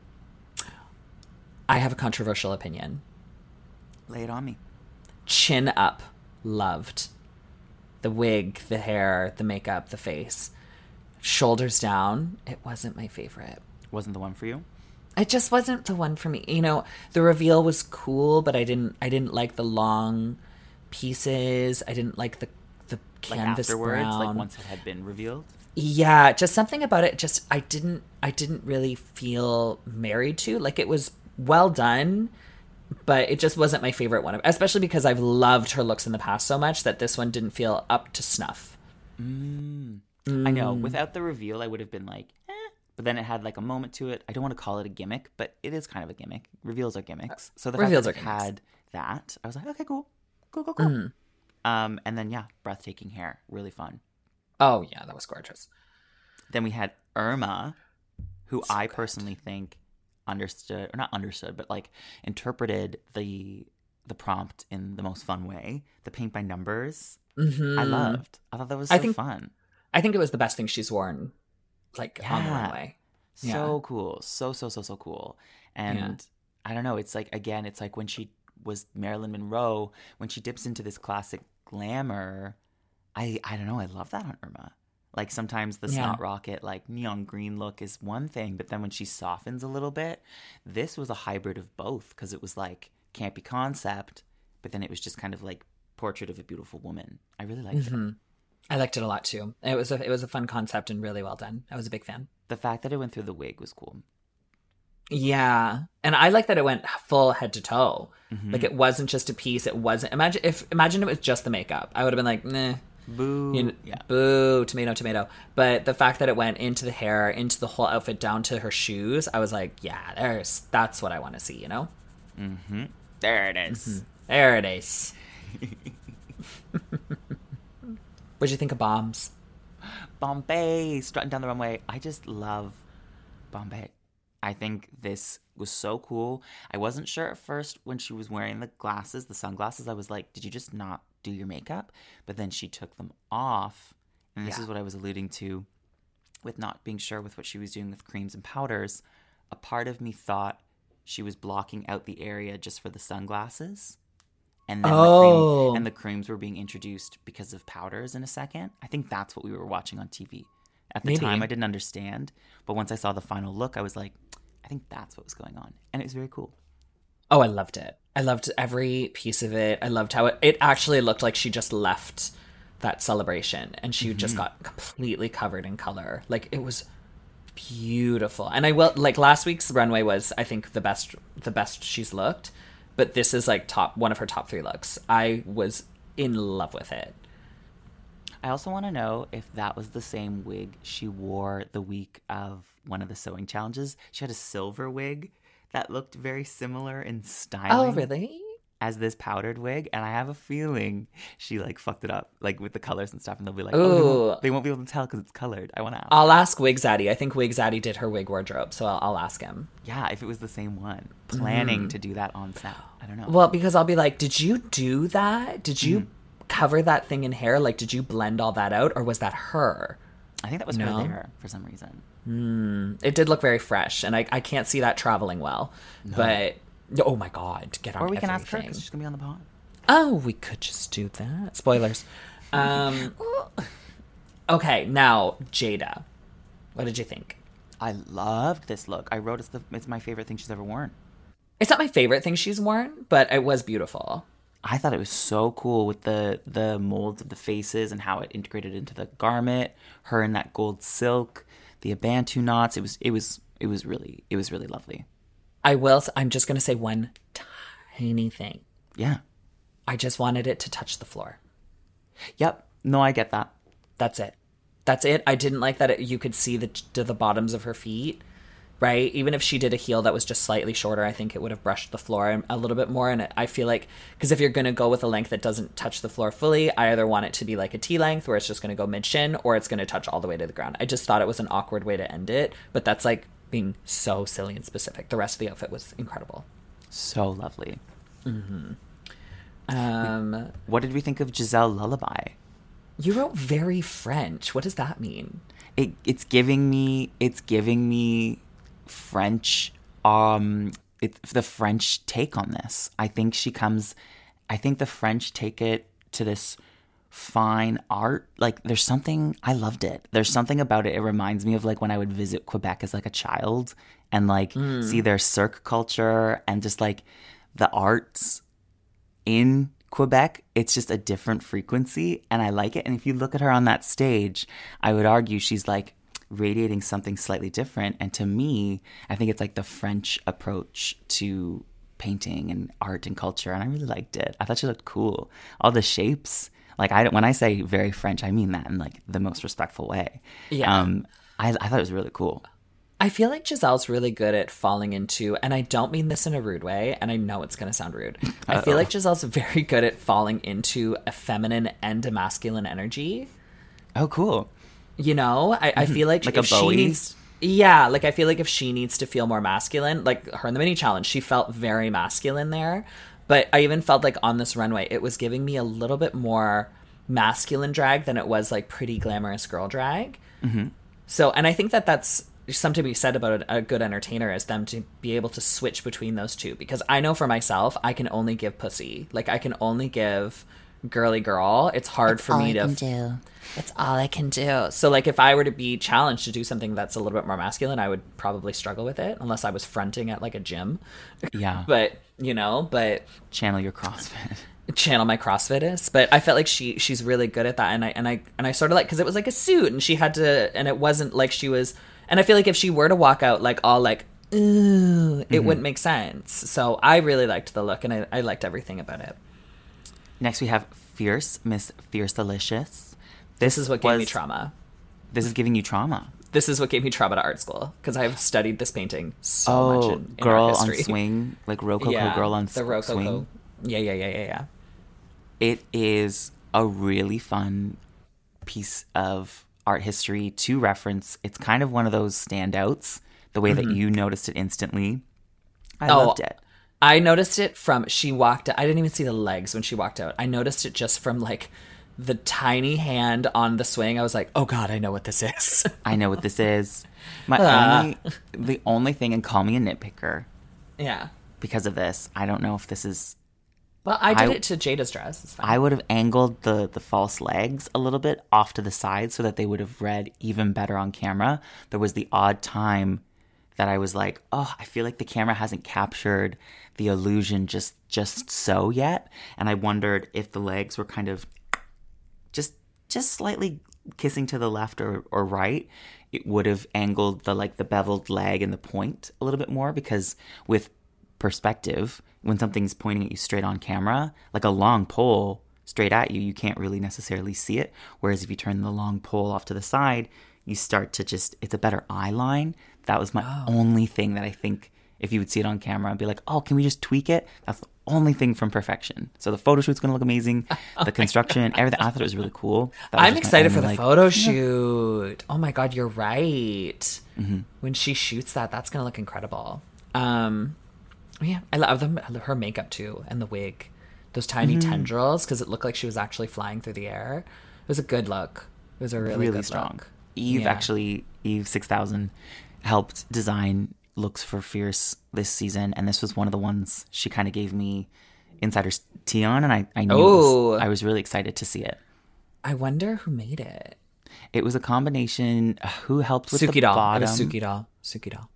I have a controversial opinion. Lay it on me. Chin up, loved. The wig, the hair, the makeup, the face. Shoulders down, it wasn't my favorite. Wasn't the one for you? It just wasn't the one for me. You know, the reveal was cool, but I didn't. I didn't like the long pieces. I didn't like the the Like canvas afterwards, brown. like once it had been revealed? Yeah, just something about it. Just I didn't. I didn't really feel married to. Like it was well done, but it just wasn't my favorite one. Especially because I've loved her looks in the past so much that this one didn't feel up to snuff. Mm. I know. Without the reveal, I would have been like, eh. But then it had like a moment to it. I don't want to call it a gimmick, but it is kind of a gimmick. Reveals are gimmicks. So the Reveals fact are that it gimmicks. had that, I was like, okay, cool. Cool, cool, cool. Mm. Um, and then, yeah, breathtaking hair. Really fun. Oh yeah, that was gorgeous. Then we had Irma, who So I good. personally think understood, or not understood, but like interpreted the the prompt in the most fun way. The paint by numbers, Mm-hmm. I loved. I thought that was so I think- fun. I think it was the best thing she's worn, like on the Yeah. runway. So Yeah. cool. So, so, so, so cool. And I don't know. It's like, again, it's like when she was Marilyn Monroe, when she dips into this classic glamour, I, I don't know. I love that on Irma. Like sometimes the Yeah. snot rocket, like neon green look is one thing, but then when she softens a little bit, this was a hybrid of both because it was like campy concept, but then it was just kind of like portrait of a beautiful woman. I really liked it. Mm-hmm. I liked it a lot too. It was a it was a fun concept and really well done. I was a big fan. The fact that it went through the wig was cool. Yeah, and I like that it went full head to toe. Mhm. Like it wasn't just a piece. It wasn't. Imagine if imagine it was just the makeup. I would have been like, nah, Boo. you know, Yeah. boo, tomato, tomato. But the fact that it went into the hair, into the whole outfit, down to her shoes, I was like, yeah, there's that's what I want to see. You know, Mm-hmm. There it is. there it is. What'd you think of Bombs? Bombay strutting down the runway. I just love Bombay. I think this was so cool. I wasn't sure at first when she was wearing the glasses, the sunglasses. I was like, did you just not do your makeup? But then she took them off. And this Yeah. is what I was alluding to with not being sure with what she was doing with creams and powders. A part of me thought she was blocking out the area just for the sunglasses. And then Oh. the cream, and the creams were being introduced because of powders in a second. I think that's what we were watching on T V. At the Maybe. time, I didn't understand. But once I saw the final look, I was like, I think that's what was going on. And it was very cool. Oh, I loved it. I loved every piece of it. I loved how it, it actually looked like she just left that celebration and she mm-hmm. just got completely covered in color. Like, it was beautiful. And I will, like, last week's runway was, I think, the best the best she's looked. But this is, like, top one of her top three looks. I was in love with it. I also want to know if that was the same wig she wore the week of one of the sewing challenges. She had a silver wig that looked very similar in styling. Oh, really? As this powdered wig, and I have a feeling she like fucked it up, like with the colors and stuff, and they'll be like, "Oh, they won't, they won't be able to tell because it's colored." I want to ask. I'll ask Wig Zaddy. I think Wig Zaddy did her wig wardrobe, so I'll, I'll ask him. Yeah, if it was the same one, planning mm. to do that on set. I don't know. Well, because I'll be like, "Did you do that? Did you mm. cover that thing in hair? Like, did you blend all that out, or was that her?" I think that was no? her there for some reason. Mm. It did look very fresh, and I I can't see that traveling well, no. but. Oh my God! Get on. Or we everything. can ask her because she's gonna be on the pod. Oh, we could just do that. Spoilers. Um, okay, now Jada. What did you think? I loved this look. I wrote it's the it's my favorite thing she's ever worn. It's not my favorite thing she's worn, but it was beautiful. I thought it was so cool with the the molds of the faces and how it integrated into the garment. Her in that gold silk, the Abantu knots. It was it was it was really it was really lovely. I will. I'm just going to say one tiny thing. Yeah. I just wanted it to touch the floor. Yep. No, I get that. That's it. That's it. I didn't like that it, you could see the, to the bottoms of her feet, right? Even if she did a heel that was just slightly shorter, I think it would have brushed the floor a little bit more. And I feel like, because if you're going to go with a length that doesn't touch the floor fully, I either want it to be like a T length where it's just going to go mid-shin, or it's going to touch all the way to the ground. I just thought it was an awkward way to end it, but that's like being so silly and specific. The rest of the outfit was incredible. So lovely. Mm-hmm. Um, what did we think of Giselle Lullaby? You wrote very French. What does that mean? It, it's giving me, it's giving me French, um, it's the French take on this. I think she comes, I think the French take it to this fine art. Like, there's something, I loved it. There's something about it. It reminds me of like when I would visit Quebec as like a child and like mm. see their cirque culture and just like the arts in Quebec. It's just a different frequency and I like it. And if you look at her on that stage, I would argue she's like radiating something slightly different. And to me, I think it's like the French approach to painting and art and culture. And I really liked it. I thought she looked cool. All the shapes. Like, I, when I say very French, I mean that in, like, the most respectful way. Yeah. Um, I, I thought it was really cool. I feel like Giselle's really good at falling into, and I don't mean this in a rude way, and I know it's going to sound rude. I feel like Giselle's very good at falling into a feminine and a masculine energy. Oh, cool. You know? I, I feel like, like if a she Bowie? needs... Yeah, like, I feel like if she needs to feel more masculine, like her in the mini challenge, she felt very masculine there. But I even felt like on this runway, it was giving me a little bit more masculine drag than it was like pretty glamorous girl drag. Mm-hmm. So, and I think that that's something to be said about a, a good entertainer is them to be able to switch between those two. Because I know for myself, I can only give pussy. Like, I can only give girly girl. It's hard That's for me all I to... can do. It's all I can do. So, like, if I were to be challenged to do something that's a little bit more masculine, I would probably struggle with it, unless I was fronting at, like, a gym. Yeah. But, you know, but... Channel your CrossFit. Channel my CrossFitist. But I felt like she she's really good at that. And I, and I, and I sort of like... Because it was, like, a suit, and she had to... And it wasn't like she was... And I feel like if she were to walk out, like, all, like, ooh, it mm-hmm. wouldn't make sense. So I really liked the look, and I, I liked everything about it. Next, we have Fierce, Miss Fierce Delicious. This, this is what gave was, me trauma. This is giving you trauma. This is what gave me trauma to art school, because I have studied this painting so oh, much in, in girl art history. on swing, like Rococo yeah, girl on the Rococo. swing. Yeah, yeah, yeah, yeah, yeah. It is a really fun piece of art history to reference. It's kind of one of those standouts the way mm-hmm. that you noticed it instantly. I oh, loved it. I noticed it from, she walked out. I didn't even see the legs when she walked out. I noticed it just from like the tiny hand on the swing. I was like, oh God, I know what this is. I know what this is. My Ah. only, the only thing, and call me a nitpicker Yeah. because of this, I don't know if this is, Well, I did I- it to Jada's dress. It's fine. I would have angled the, the false legs a little bit off to the side so that they would have read even better on camera. There was the odd time that I was like, oh, I feel like the camera hasn't captured the illusion just just so yet. And I wondered if the legs were kind of just just slightly kissing to the left or, or right, it would have angled the like the beveled leg and the point a little bit more, because with perspective, when something's pointing at you straight on camera, like a long pole straight at you, you can't really necessarily see it. Whereas if you turn the long pole off to the side, you start to just, it's a better eye line. That was my Oh. only thing that I think if you would see it on camera, I'd be like, oh, can we just tweak it? That's the only thing from perfection. So the photo shoot's going to look amazing. The construction, everything. I thought it was really cool. That was I'm just my excited only, for the like- photo shoot. Oh my God, you're right. Mm-hmm. When she shoots that, that's going to look incredible. Um, yeah, I love them, her makeup too, and the wig. Those tiny Mm-hmm. tendrils, because it looked like she was actually flying through the air. It was a good look. It was a really, really good strong. look. Eve Yeah. actually, Eve six thousand helped design looks for Fierce this season, and this was one of the ones she kind of gave me insider's tea on, and I, I knew it Oh. was, I was really excited to see it. I wonder who made it. It was a combination. uh, Who helped with Suki the doll. bottom? It was Suki doll. Suki doll.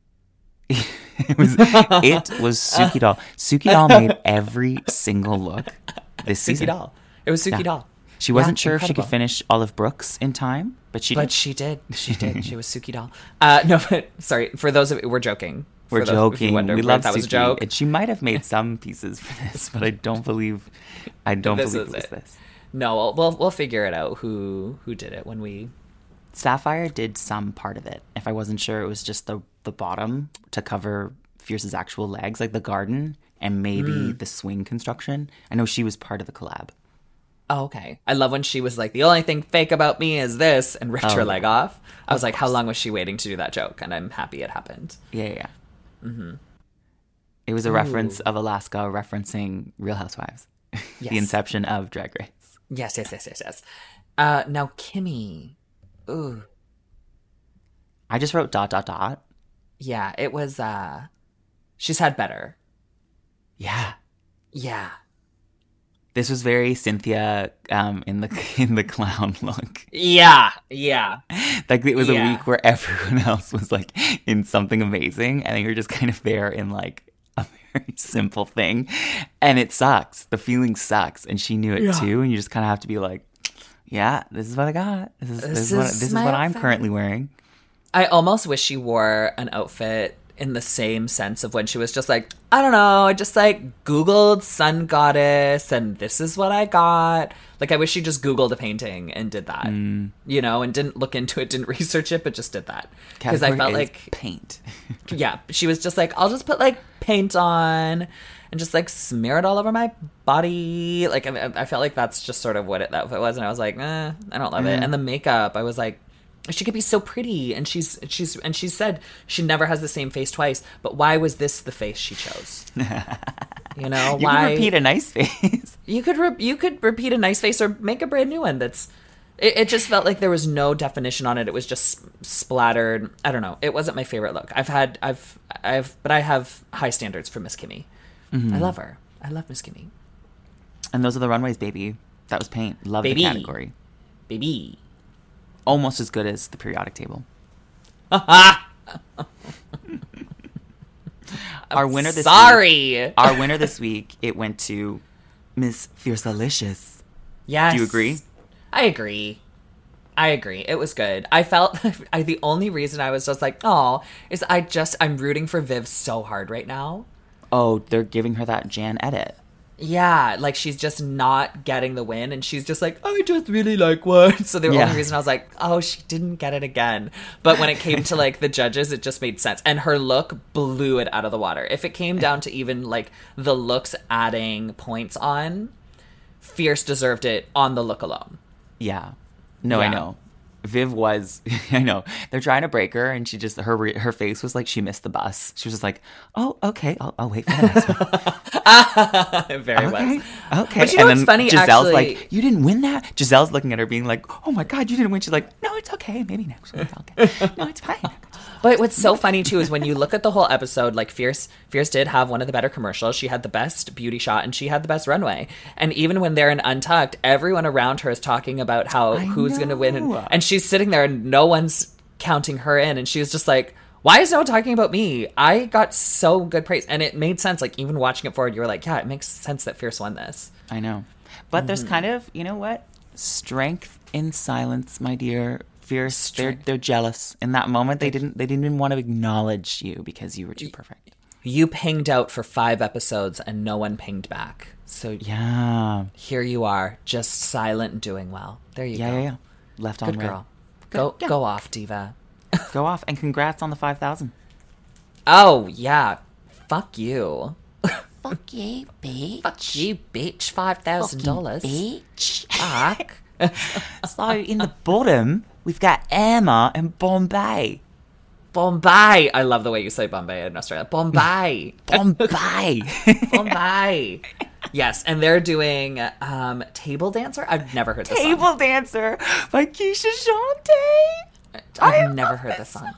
it was it was Suki doll. Suki doll made every single look this season. Suki doll. It was Suki Yeah. doll. She wasn't Yeah, sure if she incredible. could finish Olive Brooks in time, but she But did. she did. She did. She was Suki doll. Uh, no, but sorry. For those of you, we're joking. We're For those, if you joking. wonder We if love that was a Suki, joke. and she might have made some pieces for this, but I don't believe. I don't This believe is it was it. this. No, we'll, we'll we'll figure it out who who did it when we. Sapphire did some part of it. If I wasn't sure, it was just the the bottom to cover Fierce's actual legs, like the garden, and maybe Mm. the swing construction. I know she was part of the collab. Oh, okay. I love when she was like, the only thing fake about me is this, and ripped her Oh, leg off. I was of like, how course. long was she waiting to do that joke? And I'm happy it happened. Yeah, yeah. yeah. Mm-hmm. It was a reference of Alaska referencing Real Housewives, Yes. the inception of Drag Race. Yes, yes, yes, yes, yes. Uh, now Kimmy. Ooh, I just wrote dot dot dot. yeah. It was. uh She's had better. Yeah. Yeah. This was very Cynthia um, in the in the clown look. Yeah. Yeah. Like it was Yeah. a week where everyone else was like in something amazing, and you're just kind of there in like a very simple thing, and it sucks. The feeling sucks, and she knew it Yeah. too. And you just kind of have to be like, "Yeah, this is what I got. This is this, This is what is this is my what I'm outfit." currently wearing." I almost wish she wore an outfit in the same sense of when she was just like, I don't know, I just like Googled sun goddess and this is what I got. Like, I wish she just Googled a painting and did that, Mm. you know, and didn't look into it, didn't research it, but just did that. Because I felt Category is like, paint. yeah, she was just like, I'll just put like paint on and just like smear it all over my body. Like, I, I felt like that's just sort of what it, that outfit was. And I was like, eh, I don't love it. And the makeup, I was like, she could be so pretty, and she's she's and she said she never has the same face twice. But why was this the face she chose? You know, You why can repeat a nice face. you could re- you could repeat a nice face or make a brand new one. That's it, it. Just felt like there was no definition on it. It was just splattered. I don't know. It wasn't my favorite look. I've had I've I've but I have high standards for Miss Kimmy. I love her. I love Miss Kimmy. And those are the runways, baby. That was paint. Love Baby. the category. Baby. Almost as good as the periodic table. Our winner this Sorry. week, our winner this week, it went to Miss Fiercelicious. Yes. Do you agree? I agree. I agree. It was good. I felt I the only reason I was just like, oh, is I just I'm rooting for Viv so hard right now. Oh, they're giving her that Jan edit. Yeah, like she's just not getting the win, and she's just like, I just really like what. So the Yeah. only reason I was like, oh, she didn't get it again. But when it came to like the judges, it just made sense, and her look blew it out of the water. If it came down to even like the looks adding points on, Fierce deserved it on the look alone. Yeah. No, I Yeah. know. Viv was, I know, they're trying to break her, and she just, her re- her face was like she missed the bus. She was just like, oh, okay, I'll, I'll wait for the next one. It very okay, was. Okay. But you know and what's funny, Giselle's actually? like, you didn't win that? Giselle's looking at her being like, oh my God, you didn't win. She's like, no, it's okay. Maybe next week I'll get No, it's fine. But what's so funny too is when you look at the whole episode, like Fierce, Fierce did have one of the better commercials. She had the best beauty shot and she had the best runway. And even when they're in Untucked, everyone around her is talking about how I who's going to win, and, know. and she's sitting there and no one's counting her in, and she was just like, "Why is no one talking about me?" I got so good praise, and it made sense. Like even watching it forward, you were like, "Yeah, it makes sense that Fierce won this." I know, but Mm-hmm. there's kind of, you know what, strength in silence, my dear. Fierce, they're they're jealous. In that moment, they didn't they didn't even want to acknowledge you because you were too perfect. You pinged out for five episodes and no one pinged back. So Yeah, here you are, just silent and doing well. There you yeah, go. yeah, yeah. Left on Good red. girl. Go yeah. go off, diva. Go off, and congrats on the five thousand. Oh yeah, fuck you. Fuck you, bitch. Fuck you, bitch. Five thousand dollars. Bitch. Fuck. So in the bottom, we've got Emma and Bombay. Bombay. I love the way you say Bombay in Australia. Bombay. Bombay. Bombay. Yes, and they're doing um, Table Dancer. I've never heard this song. Table Dancer by Keisha Shante. I've never heard this song.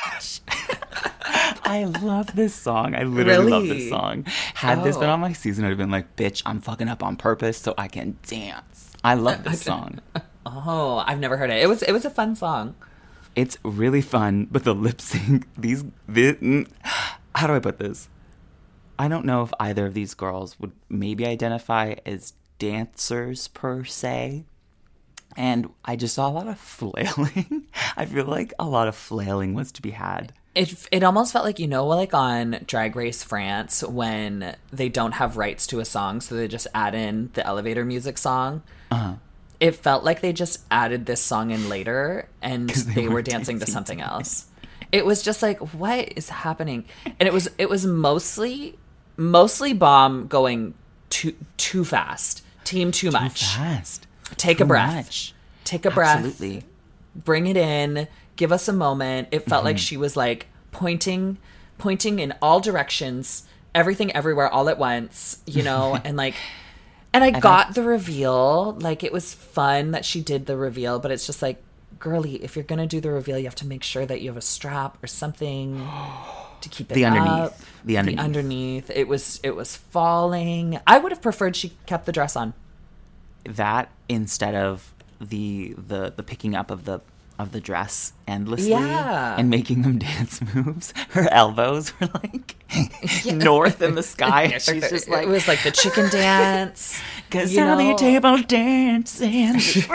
I love this song. I literally love Really? this song. Had this been Oh. on my season, I'd have been like, bitch, I'm fucking up on purpose so I can dance. I love this song. Oh, I've never heard it. It was it was a fun song. It's really fun, but the lip sync, these, this, mm, how do I put this? I don't know if either of these girls would maybe identify as dancers per se. And I just saw a lot of flailing. I feel like a lot of flailing was to be had. It it almost felt like, you know, like on Drag Race France when they don't have rights to a song, so they just add in the elevator music song. Uh-huh. It felt like they just added this song in later, and 'Cause they they, were weren't dancing, dancing to something to it. else. It was just like, what is happening? And it was it was mostly mostly Bomb going too too fast, team too much. Fast. Take Too a breath. much. Take a breath. Absolutely. Bring it in, give us a moment. It felt Mm-hmm. like she was like pointing pointing in all directions, everything everywhere all at once, you know, and like and I got the reveal. Like it was fun that she did the reveal, but it's just like, girly, if you're gonna do the reveal, you have to make sure that you have a strap or something to keep it The up. underneath. The underneath. The underneath. It was it was falling. I would have preferred she kept the dress on. That instead of the the the picking up of the of the dress endlessly Yeah. and making them dance moves. Her elbows were like north in the sky. And she's just like, it was like the chicken dance. cause you on the know? table dancing.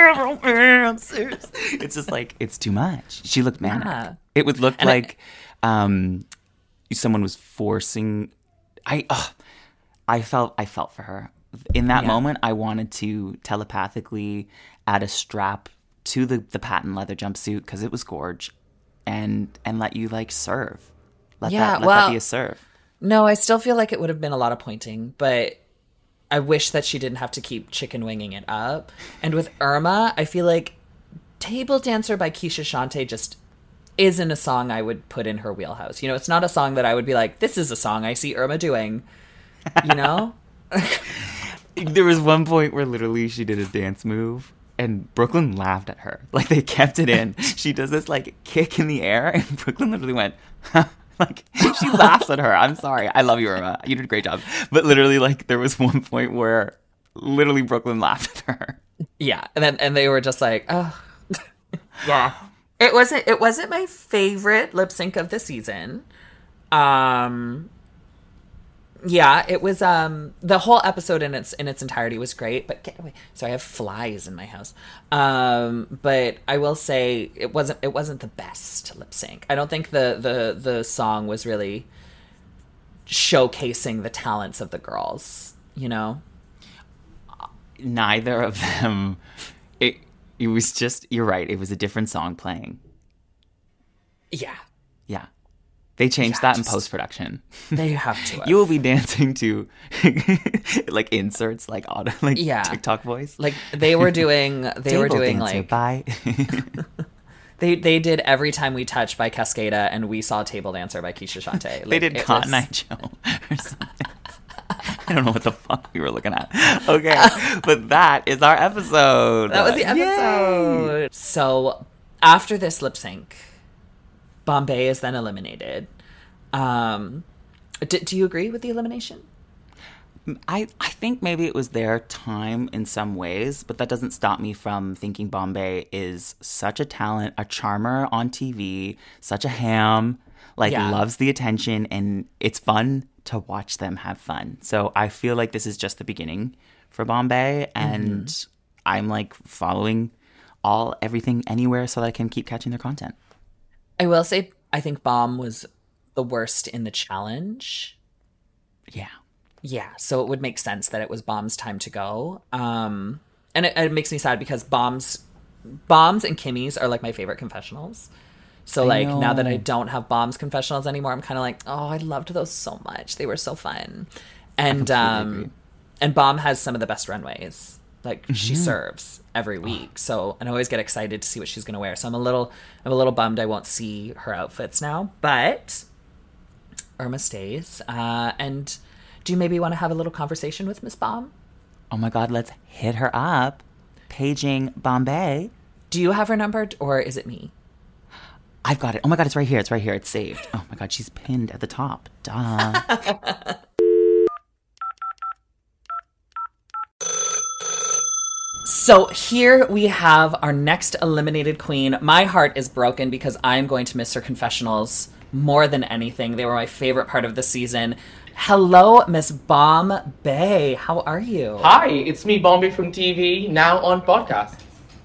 It's just like, it's too much. She looked manic. Yeah. It would look And I- like um, someone was forcing. I ugh, I felt I felt for her in that Yeah. moment. I wanted to telepathically add a strap to the the patent leather jumpsuit because it was gorge, and and let you like serve. Let Yeah, that let well- that be a serve. No, I still feel like it would have been a lot of pointing, but I wish that she didn't have to keep chicken winging it up. And with Irma, I feel like Table Dancer by Keisha Shante just isn't a song I would put in her wheelhouse. You know, it's not a song that I would be like, this is a song I see Irma doing. You know? There was one point where literally she did a dance move and Brooklyn laughed at her. Like they kept it in. She does this like kick in the air and Brooklyn literally went, huh. Like she laughs at her. I'm sorry. I love you, Irma. You did a great job. But literally like there was one point where literally Brooklyn laughed at her. Yeah. And then and they were just like, oh. Yeah. It wasn't it wasn't my favorite lip sync of the season. Um Yeah, it was um the whole episode in its in its entirety was great, but get away. So I have flies in my house. Um but I will say it wasn't it wasn't the best lip sync. I don't think the the the song was really showcasing the talents of the girls, you know? Neither of them it it was just you're right, it was a different song playing. Yeah. Yeah. They changed Yeah, that in just- post-production. They have to. have. You will be dancing to like inserts, like auto, like Yeah. TikTok voice. Like they were doing they were Table doing dancer like by They they did Every Time We Touch by Cascada, and we saw Table Dancer by Keisha Shante. Like, They did it Cotton was- Eye Joe or something. I don't know what the fuck we were looking at. Okay, but that is our episode. That was the Yay! episode. So after this lip sync, Bombay is then eliminated. Um, d- do you agree with the elimination? I, I think maybe it was their time in some ways, but that doesn't stop me from thinking Bombay is such a talent, a charmer on T V, such a ham, like Yeah. loves the attention, and it's fun to watch them have fun. So I feel like this is just the beginning for Bombay, and Mm-hmm. I'm like following all everything anywhere so that I can keep catching their content. I will say, I think Bomb was the worst in the challenge. Yeah. Yeah, so it would make sense that it was Bomb's time to go. Um, and it, it makes me sad because Bomb's, Bomb's and Kimmy's are like my favorite confessionals. So I like now that know. I don't have Bomb's confessionals anymore, I'm kind of like, oh, I loved those so much. They were so fun. And completely um, agree. and Bomb has some of the best runways. Like she Mm-hmm. serves every week, so and I always get excited to see what she's gonna wear. So I'm a little, I'm a little bummed I won't see her outfits now, but Irma stays. Uh, and do you maybe want to have a little conversation with Miss Bomb? Oh my God, let's hit her up. Paging Bombay. Do you have her number, or is it me? I've got it. Oh my God, it's right here. It's right here. It's saved. Oh my God, she's pinned at the top. Duh. So here we have our next eliminated queen. My heart is broken because I'm going to miss her confessionals more than anything. They were my favorite part of the season. Hello, Miss Bomb Bay. How are you? Hi, it's me, Bombay from T V, now on podcasts.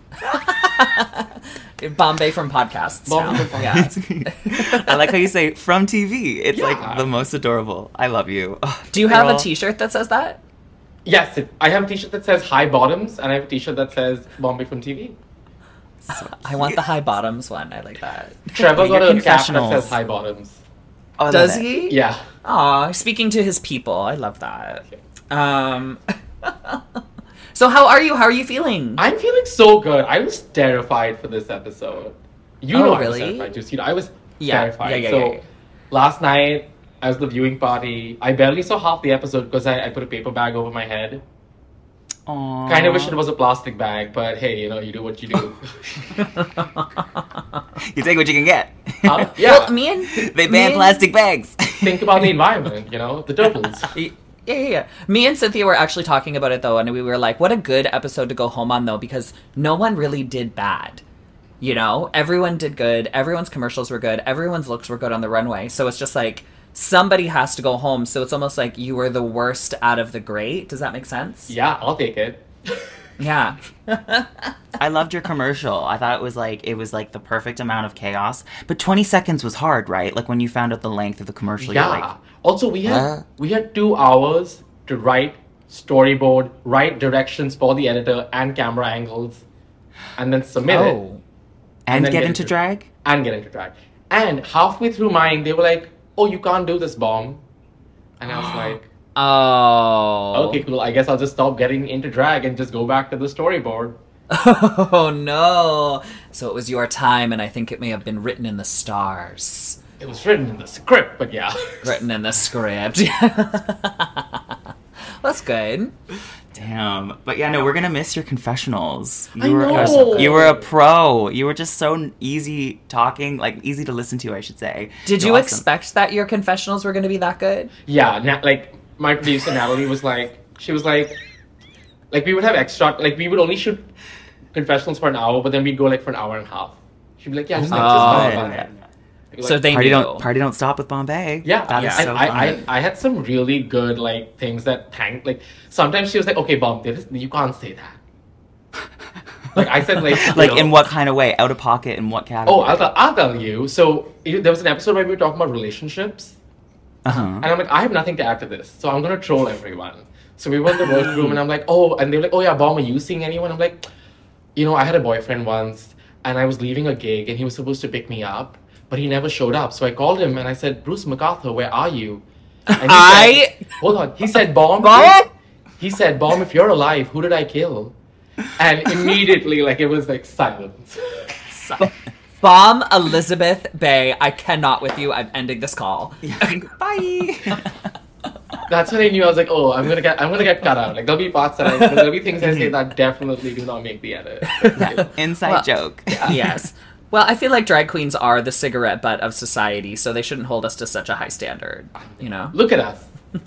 Bombay from podcasts. Bombay now. from Yeah. I like how you say from T V. It's Yeah. like the most adorable. I love you. Ugh, Do you have girl. a T-shirt that says that? Yes, it, I have a t-shirt that says High Bottoms, and I have a t-shirt that says Bombay from T V. I want the high bottoms one. I like that. Trevor Your got a cap that confessionals. says High Bottoms. Oh, I love Does it. he? Yeah. Aw, speaking to his people. I love that. Okay. Um. So how are you? How are you feeling? I'm feeling so good. I was terrified for this episode. You Oh, know I really? was terrified too. See, I was Yeah, terrified. yeah, yeah, so yeah, yeah. last night, I was at the viewing party. I barely saw half the episode because I, I put a paper bag over my head. Aw. Kind of wish it was a plastic bag, but hey, you know, you do what you do. You take what you can get. Huh? Yeah. Well, me and They me ban and- plastic bags. Think about the environment, you know, the turtles. Yeah, yeah, yeah. Me and Cynthia were actually talking about it though, and we were like, "What a good episode to go home on, though," because no one really did bad. You know, everyone did good. Everyone's commercials were good. Everyone's looks were good on the runway. So it's just like somebody has to go home. So it's almost like you were the worst out of the great. Does that make sense? Yeah, I'll take it. Yeah. I loved your commercial. I thought it was like it was like the perfect amount of chaos. But twenty seconds was hard, right? Like when you found out the length of the commercial, Yeah. you're like, Also, we had Huh? we had two hours to write storyboard, write directions for the editor and camera angles, and then submit it Oh. and, then get get into into- drag? and get into drag. And halfway through mine, they were like, "Oh, you can't do this, Bomb," and I was like, Oh. "Okay, cool. I guess I'll just stop getting into drag and just go back to the storyboard." Oh no. So it was your time, and I think it may have been written in the stars. It was written in the script, but yeah. Written in the script. That's good. Damn. But yeah, no, we're gonna miss your confessionals. You I were know. you were a pro. You were just so easy talking, like easy to listen to, I should say. Did You're you awesome. expect that your confessionals were going to be that good? Yeah, na- like my producer Natalie was like, she was like, like we would have extra, like we would only shoot confessionals for an hour, but then we'd go like for an hour and a half. She'd be like, yeah, just, like, just Oh. talk about that. Like, So they Party knew. don't party don't stop with Bombay. yeah, that is and so I, fun. I, I had some really good like things that thank like sometimes she was like, okay, Bomb, this, you can't say that. Like I said, like you like know- in what kind of way? Out of pocket? In what category? Oh, I'll, tell- I'll tell you. So you- there was an episode where we were talking about relationships. uh-huh. And I'm like, I have nothing to add to this, so I'm gonna troll everyone. So we were in the workroom, and I'm like, oh, and they were like, oh yeah, Bomb, are you seeing anyone? I'm like, you know, I had a boyfriend once, and I was leaving a gig, and he was supposed to pick me up, but he never showed up. So I called him, and I said, Bruce MacArthur, where are you? And he I- said, hold on. He said, Bomb. Bomb? He said, Bomb, if you're alive, who did I kill? And immediately, like, it was like silence. Bomb Elizabeth Bay. I cannot with you. I'm ending this call. Bye. That's when I knew I was like, oh, I'm gonna get, I'm gonna get cut out. Like there'll be parts that I, there'll be things I say that definitely do not make the edit. Yeah. Inside Well, joke. Yes. Well, I feel like drag queens are the cigarette butt of society, so they shouldn't hold us to such a high standard. You know, Look at us.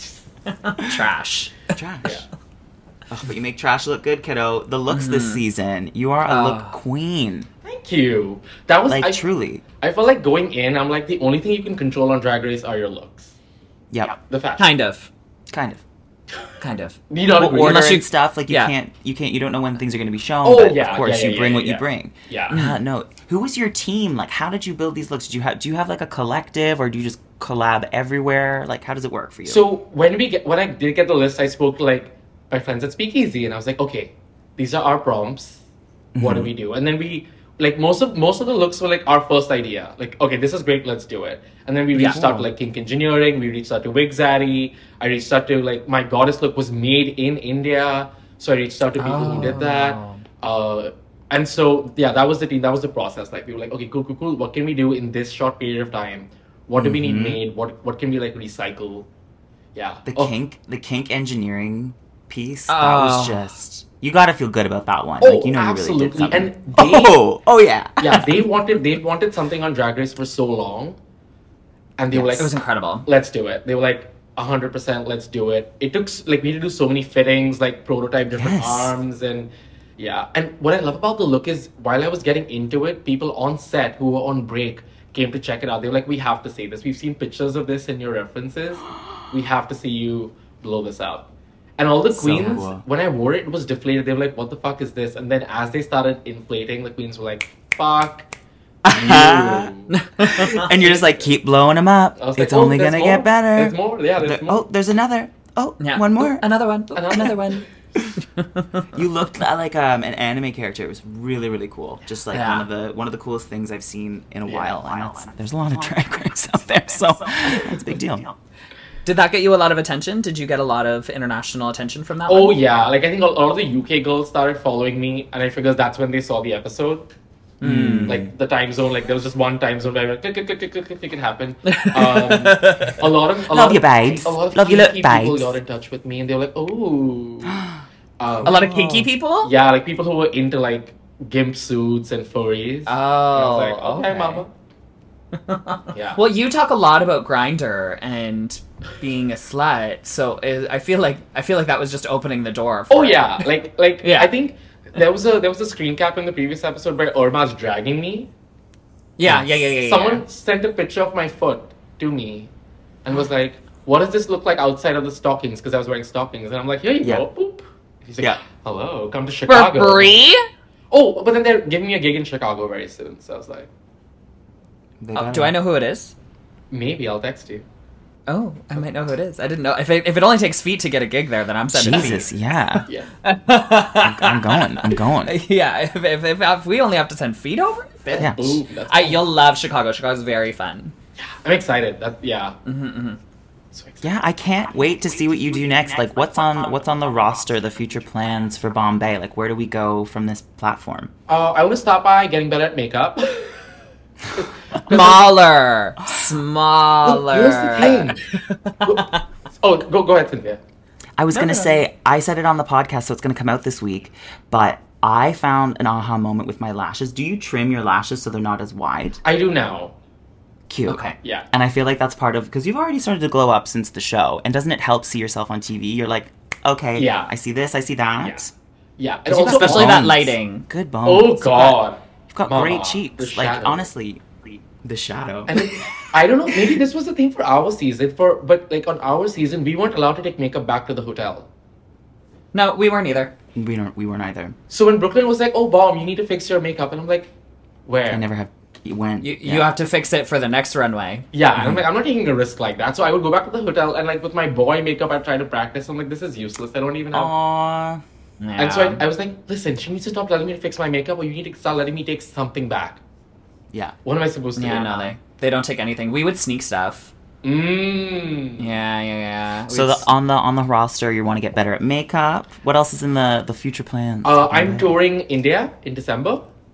trash. Trash. Yeah. Oh, but you make trash look good, kiddo. The looks this season. You are a Oh. look queen. Thank you. That was Like, I, truly. I felt like going in, I'm like the only thing you can control on Drag Race are your looks. Yep. The fashion. Kind of. Kind of. Kind of. You don't Well, agree. order Unless you- and stuff, like you yeah. can't, you can't, you don't know when things are going to be shown. Oh, but yeah, of course yeah, you yeah, bring yeah, what you yeah. bring. Yeah. Uh, no, who was your team? Like, how did you build these looks? Did you have, do you have like a collective, or do you just collab everywhere? Like, how does it work for you? So when we get when I did get the list, I spoke to like my friends at Speakeasy, and I was like, okay, these are our prompts. What do we do? And then we like most of most of the looks were like our first idea. Like, okay, this is great, let's do it. And then we Yeah. reached out to like Kink Engineering, we reached out to Wigzaddy. I reached out to like my goddess look was made in India, so I reached out to people who did that. Uh, and so yeah, that was the team. That was the process. Like we were like, okay, cool, cool, cool. What can we do in this short period of time? What do we need made? What what can we like recycle? Yeah. the Oh, kink, the kink engineering piece, that Oh. was just, you got to feel good about that one. Oh, like, you know, absolutely. you really did something. And they, oh, oh yeah. yeah, they wanted they wanted something on Drag Race for so long, and they were Yes. like, It was incredible. "Let's do it." They were like, "A hundred percent, let's do it." It took s- like we had to do so many fittings, like prototype different Yes. arms, and yeah. And what I love about the look is, while I was getting into it, people on set who were on break came to check it out. They were like, "We have to see this. We've seen pictures of this in your references. We have to see you blow this out." And all the So queens, cool. when I wore it, it was deflated. They were like, "What the fuck is this?" And then as they started inflating, the queens were like, "Fuck you." And you're just like, keep blowing them up. I was It's like, "Oh, only there's gonna more. get better. There's more. Yeah, there's There- more. oh, there's another. Oh, Yeah. one more. Ooh, another one. Ooh, Another- another one. You looked li- like um, an anime character. It was really, really cool. Just like Yeah. one of the one of the coolest things I've seen in a Yeah. while. And that's, there's a lot of drag race out there, so that's a big deal. Did that get you a lot of attention? Did you get a lot of international attention from that Oh one? yeah, like I think a lot of the U K girls started following me, and I figured that's when they saw the episode. Hmm. Like the time zone, like there was just one time zone where I went, click, click, click, click, click, click, click, it happened. Um, a lot of a Love lot you, of, babes. A lot of Love you, kinky look, people babes. got in touch with me, and they were like, "Oh." Um, A lot of kinky people? yeah, like people who were into like gimp suits and furries. Oh, And I was like, okay, okay. mama. Yeah. Well, you talk a lot about Grindr and being a slut, so uh, I feel like I feel like that was just opening the door. For Oh it. yeah, like like Yeah. I think there was a there was a screen cap in the previous episode where Irma's dragging me. yeah, yeah, yeah, yeah. yeah. Someone sent a picture of my foot to me, and was like, "What does this look like outside of the stockings?" Because I was wearing stockings, and I'm like, "Here you Yeah. go." Boop. He's like, Yeah. "Hello, come to for Chicago." free. Oh, but then they're giving me a gig in Chicago very soon, so I was like, They Oh, better. do I know who it is? maybe I'll text you. Oh, I might know who it is. I didn't know if it, if it only takes feet to get a gig there, then I'm sending Jesus, feet. yeah. Yeah. I'm going. I'm going. Yeah, if, if, if, if we only have to send feet over, then Yeah. Ooh, that's I, cool. you'll love Chicago. Chicago's very fun. I'm excited. That yeah. Mm-hmm, mm-hmm. So excited. Yeah, I can't wait to see what you do next. Like, what's on what's on the roster? The future plans for Bombay. Like, where do we go from this platform? Uh, I want to start by getting better at makeup. Smaller, smaller. Here's the thing. Go- oh, go go ahead, Cynthia. I was No, gonna no, no. say I said it on the podcast, so it's gonna come out this week. But I found an aha moment with my lashes. Do you trim your lashes so they're not as wide? I do now. Cute. Okay. Yeah. And I feel like that's part of because you've already started to glow up since the show. And doesn't it help see yourself on T V? You're like, okay, Yeah. I see this, I see that. Yeah. And Because you've got also, Especially that bones. lighting. Good bones. oh You've got- god. You've got Mama, great the cheeks. Like shadow. honestly, the shadow. And then, I don't know, maybe this was the thing for our season. For but like on our season, we weren't allowed to take makeup back to the hotel. No, we weren't either. we don't. We weren't either. So when Brooklyn was like, "Oh, Bomb, you need to fix your makeup," and I'm like, "Where?" I never have. You went. You yeah. you have to fix it for the next runway. Yeah, and I'm like, I'm not taking a risk like that. So I would go back to the hotel and like with my boy makeup, I'd try to practice. I'm like, this is useless. I don't even have. Aww. And so I, I was like, listen, she needs to stop telling me to fix my makeup, or you need to start letting me take something back. Yeah. What am I supposed to Yeah, do? no, they they don't take anything. We would sneak stuff. Mmm. Yeah, yeah, yeah. So We'd the, on the on the roster, you want to get better at makeup. What else is in the the future plans? Uh, I'm touring India in December.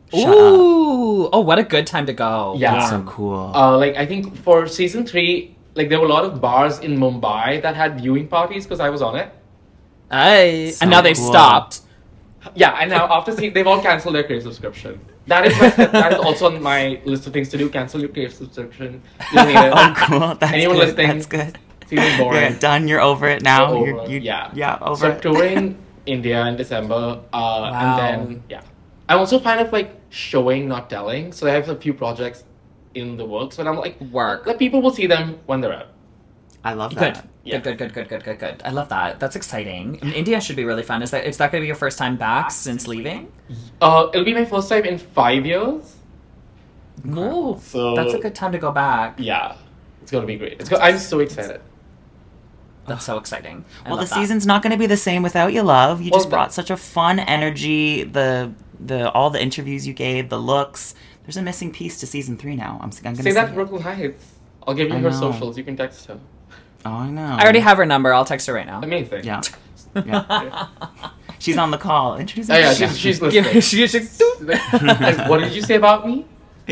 Shut up. Ooh! Oh, what a good time to go. Yeah. That's so cool. Uh, like I think for season three, like there were a lot of bars in Mumbai that had viewing parties because I was on it. Aye. So and now they've cool. stopped. Yeah, and now after seeing, they've all cancelled their Crave subscription. That is my, that is also on my list of things to do. Cancel your Crave subscription. You don't need it. Oh, cool. That's Anyone good. listening? That's good. Season boring. You're done. You're over it now. Over, You're, you yeah. Yeah, over So it. touring India in December, uh, Wow. and then yeah, I'm also kind of like showing, not telling. So I have a few projects in the works, but I'm like, Work. Like people will see them when they're out. I love Good. that. Yeah. Good, good, good, good, good, good, good. I love that. That's exciting. And India should be really fun. Is that is that going to be your first time back since leaving? Uh, it'll be my first time in five years. Ooh, So that's a good time to go back. Yeah, it's gonna be great. It's go- I'm so excited. That's so exciting. I Well, the love that. season's not going to be the same without you, love. You Well, just brought such a fun energy. The the all the interviews you gave, the looks. There's a missing piece to season three now. I'm, I'm going to Say say that it. Brooklyn Heights. I'll give you I her know. socials. You can text her. Oh, I know. I already have her number. I'll text her right now. Amazing. Yeah. yeah. She's on the call. Introduce Oh, yeah, yourself. she's, she's Give listening. me- she just- Like, what did you say about me?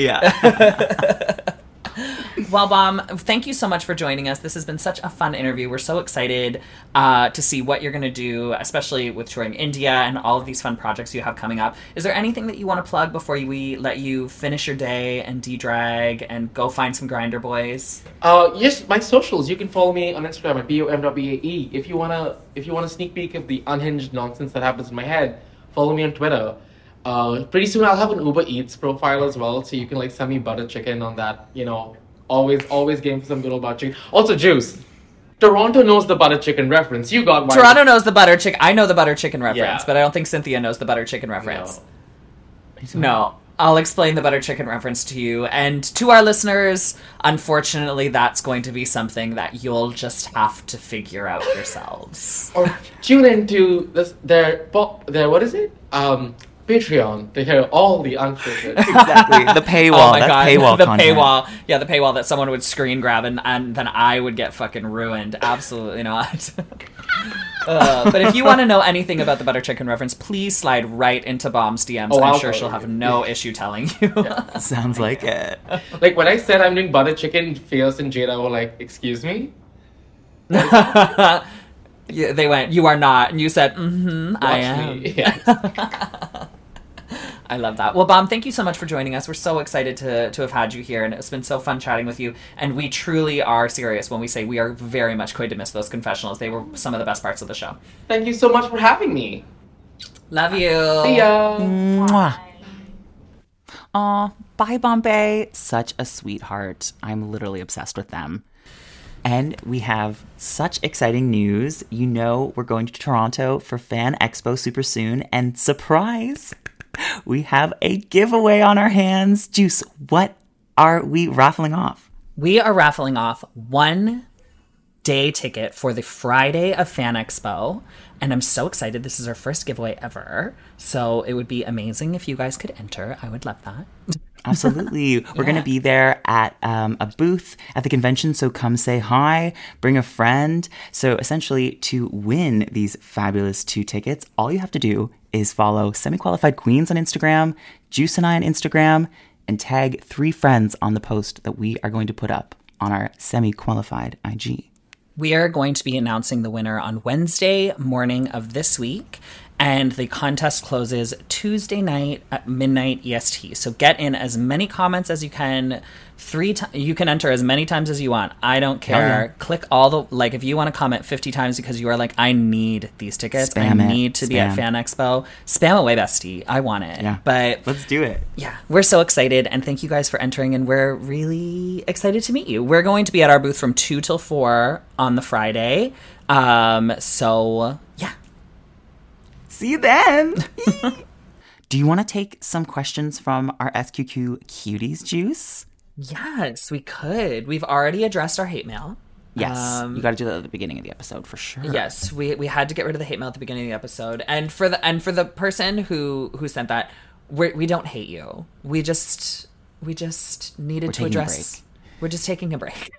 Yeah. Well, Bomb, thank you so much for joining us. This has been such a fun interview. We're so excited uh, to see what you're going to do, especially with touring India and all of these fun projects you have coming up. Is there anything that you want to plug before we let you finish your day and de-drag and go find some Grinder boys? Uh, yes, my socials. You can follow me on Instagram at b o m dot b a e. If you wanna, if you want a sneak peek of the unhinged nonsense that happens in my head, follow me on Twitter. Uh, pretty soon I'll have an Uber Eats profile as well, so you can like send me butter chicken on that. You know, always, always game for some good old butter chicken. Also, Juice. Toronto knows the butter chicken reference. You got one. Toronto knows the butter chicken. I know the butter chicken reference, Yeah. but I don't think Cynthia knows the butter chicken reference. No. I'll explain the butter chicken reference to you. And to our listeners, unfortunately, that's going to be something that you'll just have to figure out yourselves. Or tune into this, their po- their what is it? Um, Patreon to hear all the unfiltered. Exactly. The paywall. Oh my That's god, paywall the content. paywall. Yeah, the paywall that someone would screen grab and, and then I would get fucking ruined. Absolutely not. uh, but if you want to know anything about the butter chicken reference, please slide right into Bomb's D Ms. Oh, I'm I'll sure tell she'll you. have no issue telling you. Sounds like it. Like when I said I'm doing butter chicken, Fierce and Jada were like, "Excuse me." Yeah, they went, "You are not," and you said, "Mm-hmm, I Watch am." me. Yeah. I love that. Well, Bomb, thank you so much for joining us. We're so excited to to have had you here, and it's been so fun chatting with you. And we truly are serious when we say we are very much going to miss those confessionals. They were some of the best parts of the show. Thank you so much for having me. Love you. See ya. Mwah. Aw, bye Bombay. Such a sweetheart. I'm literally obsessed with them. And we have such exciting news. You know we're going to Toronto for Fan Expo super soon. And surprise, we have a giveaway on our hands. Juice, what are we raffling off? We are raffling off one day ticket for the Friday of Fan Expo. And I'm so excited. This is our first giveaway ever. So it would be amazing if you guys could enter. I would love that. Absolutely. We're going to be there at um, a booth at the convention, so come say hi, bring a friend. So essentially, to win these fabulous two tickets, all you have to do is follow Semi-Qualified Queens on Instagram, Juice and I on Instagram, and tag three friends on the post that we are going to put up on our Semi-Qualified I G. We are going to be announcing the winner on Wednesday morning of this week, and the contest closes Tuesday night at midnight E S T. So get in as many comments as you can. Three times you can enter as many times as you want. I don't care. yeah. Click all the like if you want to comment fifty times because you are like, I need these tickets. Spam I it. need to be at Spam. Fan Expo. Spam away, bestie. I want it. Yeah. But Let's do it. yeah, we're so excited, and thank you guys for entering, and we're really excited to meet you. We're going to be at our booth from two till four on the Friday. Um, so yeah. See you then. Do you want to take some questions from our S Q Q cuties, Juice? Yes, we could. We've already addressed our hate mail. Yes. Um, you got to do that at the beginning of the episode for sure. Yes, we we had to get rid of the hate mail at the beginning of the episode, and for the and for the person who who sent that, we we don't hate you. We just we just needed We're to taking a address. We're just taking a break.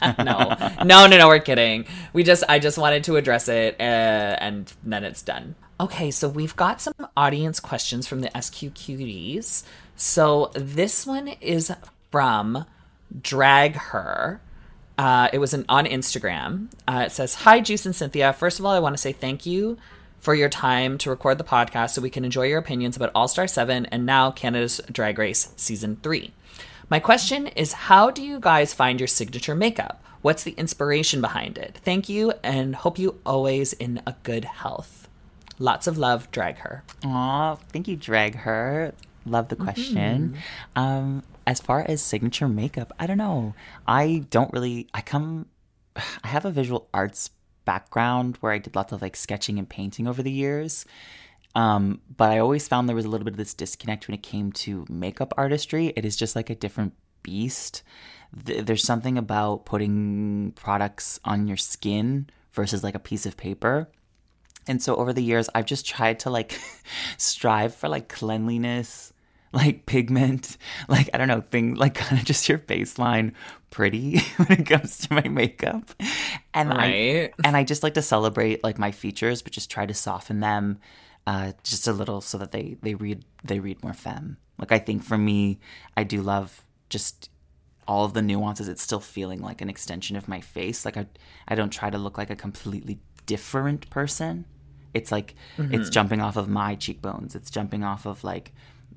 no, no, no, no. We're kidding. We just I just wanted to address it, uh, and then it's done. Okay, so we've got some audience questions from the S Q Cuties. So this one is from Drag Her. Uh, it was an, on Instagram. Uh, it says, "Hi, Juice and Cynthia. First of all, I want to say thank you for your time to record the podcast so we can enjoy your opinions about All-Star seven and now Canada's Drag Race Season three. My question is, how do you guys find your signature makeup? What's the inspiration behind it? Thank you and hope you always in a good health. Lots of love, Drag Her." Aw, thank you, Drag Her. Love the question. Mm-hmm. Um, as far as signature makeup, I don't know. I don't really, I come, I have a visual arts background where I did lots of like sketching and painting over the years. Um, but I always found there was a little bit of this disconnect when it came to makeup artistry. It is just like a different beast. Th- there's something about putting products on your skin versus like a piece of paper. And so over the years, I've just tried to like strive for like cleanliness, like pigment, like, I don't know, thing, like kind of just your baseline pretty when it comes to my makeup. And right. I, and I just like to celebrate like my features, but just try to soften them uh, just a little so that they, they read, they read more femme. Like, I think for me, I do love just all of the nuances. It's still feeling like an extension of my face. Like I, I don't try to look like a completely different person. It's like, mm-hmm. it's jumping off of my cheekbones. It's jumping off of like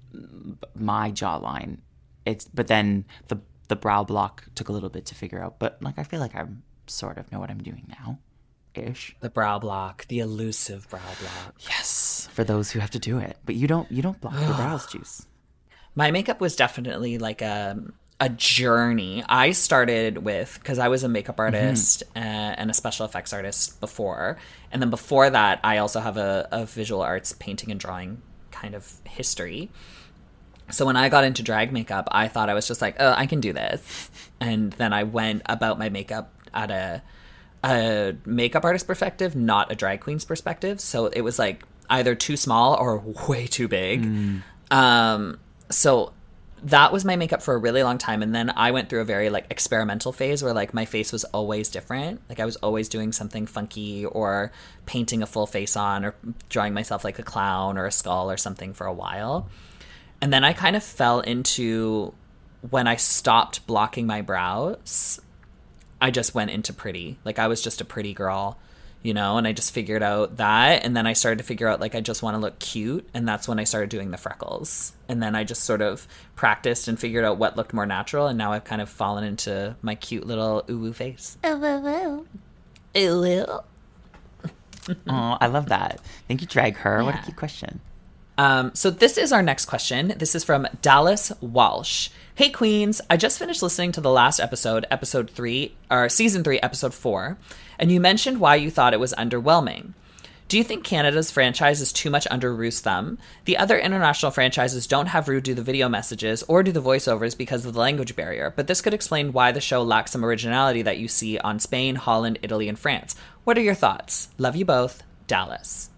my jawline. It's, but then the, the brow block took a little bit to figure out, but like, I feel like I sort of know what I'm doing now ish. The brow block, the elusive brow block. Yes. For those who have to do it, but you don't, you don't block your brows, Juice. My makeup was definitely like a, a journey. I started with, because I was a makeup artist mm-hmm. uh, and a special effects artist before. And then before that, I also have a, a visual arts painting and drawing kind of history. So when I got into drag makeup, I thought I was just like, oh, I can do this. And then I went about my makeup at a, a makeup artist perspective, not a drag queen's perspective. So it was like either too small or way too big. Mm. Um, so that was my makeup for a really long time. And then I went through a very like experimental phase where like my face was always different. Like I was always doing something funky or painting a full face on or drawing myself like a clown or a skull or something for a while. And then I kind of fell into, when I stopped blocking my brows, I just went into pretty. Like I was just a pretty girl, you know, and I just figured out that. And then I started to figure out like I just want to look cute. And that's when I started doing the freckles. And then I just sort of practiced and figured out what looked more natural. And now I've kind of fallen into my cute little ooh-woo face. Ooh, ooh, ooh. Ooh, ooh. Oh, I love that. Thank you, Drag Her. Yeah. What a cute question. Um, so this is our next question. This is from Dallas Walsh. Hey, Queens. I just finished listening to the last episode, episode three, or season three, episode four, and you mentioned why you thought it was underwhelming. Do you think Canada's franchise is too much under Ru's thumb? The other international franchises don't have Ru do the video messages or do the voiceovers because of the language barrier, but this could explain why the show lacks some originality that you see on Spain, Holland, Italy, and France. What are your thoughts? Love you both. Dallas.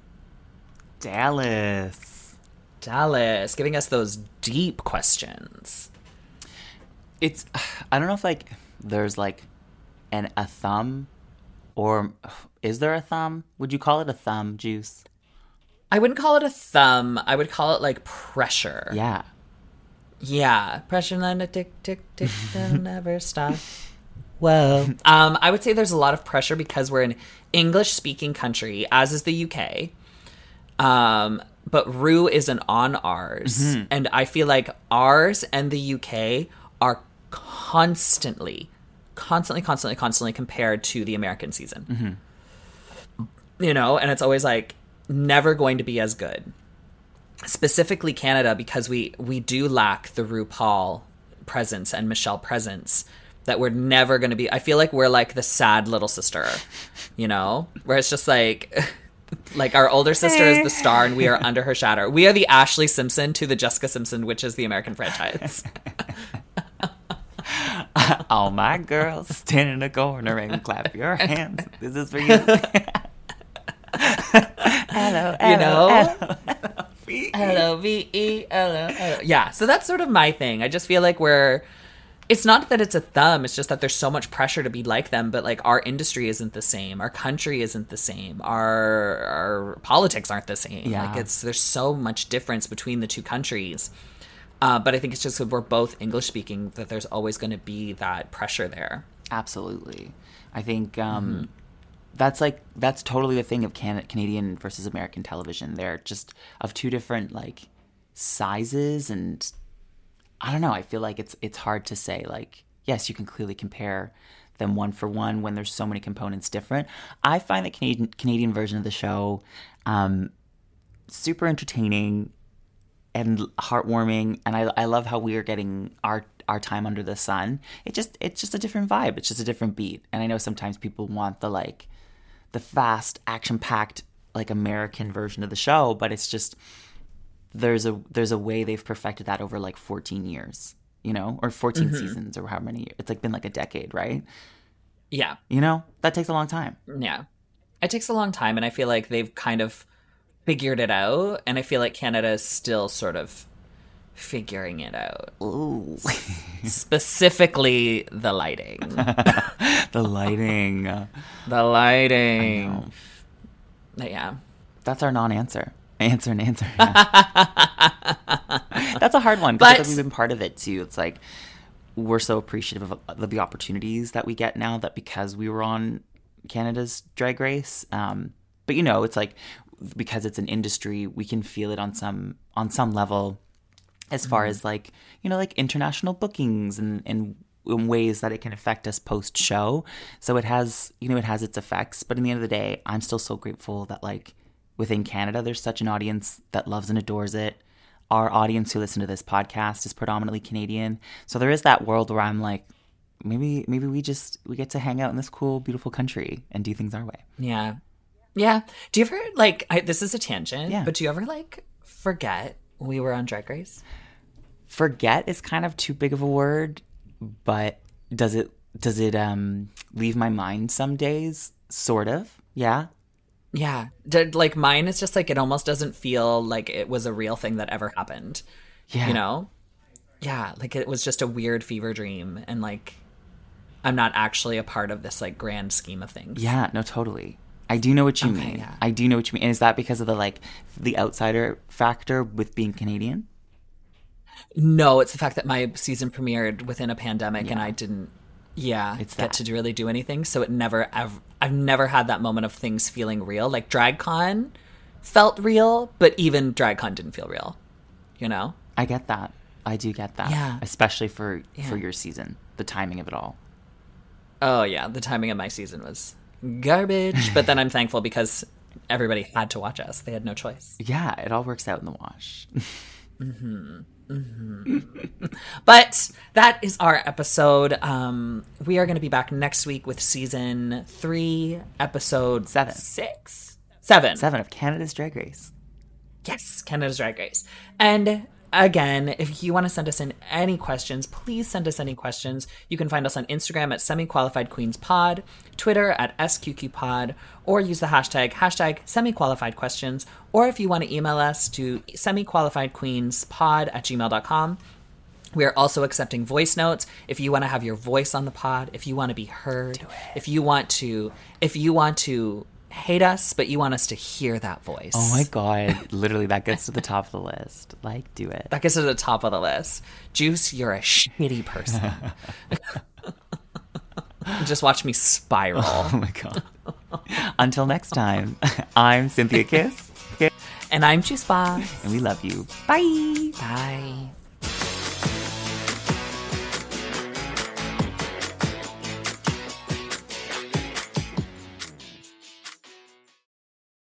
Dallas. Dallas, giving us those deep questions. It's, I don't know if like there's like an a thumb, or is there a thumb? Would you call it a thumb, Juice? I wouldn't call it a thumb. I would call it like pressure. Yeah. Yeah. Pressure line, a tick, tick, tick, that'll never stop. Whoa. Um, I would say there's a lot of pressure because we're an English-speaking country, as is the U K. Um, but Ru isn't on ours. Mm-hmm. And I feel like ours and the U K are constantly, constantly, constantly, constantly compared to the American season. Mm-hmm. You know, and it's always like never going to be as good. Specifically Canada, because we, we do lack the RuPaul presence and Michelle presence that we're never going to be. I feel like we're like the sad little sister, you know, where it's just like... Like our older sister is the star and we are under her shadow. We are the Ashley Simpson to the Jessica Simpson, which is the American franchise. All my girls stand in the corner and clap your hands. This is for you. Hello, hello, you know? hello, hello, V E, hello, hello. Yeah, so that's sort of my thing. I just feel like we're It's not that it's a thumb, it's just that there's so much pressure to be like them, but like our industry isn't the same, our country isn't the same, our our politics aren't the same. Yeah. Like it's there's so much difference between the two countries. Uh, but I think it's just because we're both English speaking that there's always going to be that pressure there. Absolutely. I think um, mm-hmm. that's like that's totally the thing of Can- Canadian versus American television. They're just of two different like sizes, and I don't know. I feel like it's it's hard to say like, yes, you can clearly compare them one for one when there's so many components different. I find the Canadian Canadian version of the show um, super entertaining and heartwarming, and I I love how we are getting our our time under the sun. It just it's just a different vibe. It's just a different beat. And I know sometimes people want the like the fast, action-packed like American version of the show, but it's just there's a there's a way they've perfected that over like fourteen years, you know, or fourteen mm-hmm. seasons, or how many years. It's like been like a decade, right? Yeah. You know, that takes a long time. Yeah. It takes a long time, and I feel like they've kind of figured it out, and I feel like Canada is still sort of figuring it out. Ooh. Specifically the lighting. The lighting. The lighting. Yeah. That's our non-answer. Answer and answer. That's a hard one, because we've been part of it too. It's like we're so appreciative of, of the opportunities that we get now, that because we were on Canada's Drag Race, um, but you know, it's like because it's an industry, we can feel it on some on some level, as far mm-hmm. as like, you know, like international bookings and and in ways that it can affect us post show. So it has, you know, it has its effects. But in the end of the day, I'm still so grateful that like within Canada, there's such an audience that loves and adores it. Our audience who listen to this podcast is predominantly Canadian. So there is that world where I'm like, maybe maybe we just, we get to hang out in this cool, beautiful country and do things our way. Yeah. Yeah. Do you ever, like, I, this is a tangent, yeah. but do you ever, like, forget we were on Drag Race? Forget is kind of too big of a word, but does it, does it um, leave my mind some days? Sort of. Yeah. Yeah. Did, like, mine is just, like, it almost doesn't feel like it was a real thing that ever happened. Yeah. You know? Yeah. Like, it was just a weird fever dream. And, like, I'm not actually a part of this, like, grand scheme of things. Yeah. No, totally. I do know what you okay, mean. Yeah. I do know what you mean. And is that because of the, like, the outsider factor with being Canadian? No, it's the fact that my season premiered within a pandemic yeah. and I didn't, yeah, it's get that. to really do anything. So it never, I've, I've never had that moment of things feeling real. Like DragCon felt real, but even DragCon didn't feel real, you know? I get that. I do get that. Yeah. Especially for, yeah. for your season, the timing of it all. Oh, yeah. The timing of my season was garbage. But then I'm thankful because everybody had to watch us. They had no choice. Yeah, it all works out in the wash. Mm-hmm. Mm-hmm. But that is our episode. Um, we are going to be back next week with season three, episode seven, six, seven, seven of Canada's Drag Race. Yes, Canada's Drag Race. And again, if you want to send us in any questions, please send us any questions. You can find us on Instagram at Semi-Qualified Queens Pod, Twitter at S Q Q Pod, or use the hashtag, hashtag Semi-Qualified Questions. Or if you want to email us to semi-qualifiedqueenspod at gmail dot com. We are also accepting voice notes. If you want to have your voice on the pod, if you want to be heard, if you want to, if you want to hate us, but you want us to hear that voice. Oh my God. Literally, that gets to the top of the list. Like, do it. That gets to the top of the list. Juice, you're a shitty person. Just watch me spiral. Oh my God. Until next time, I'm Cynthia Kiss. And I'm Juice Box. And we love you. Bye. Bye.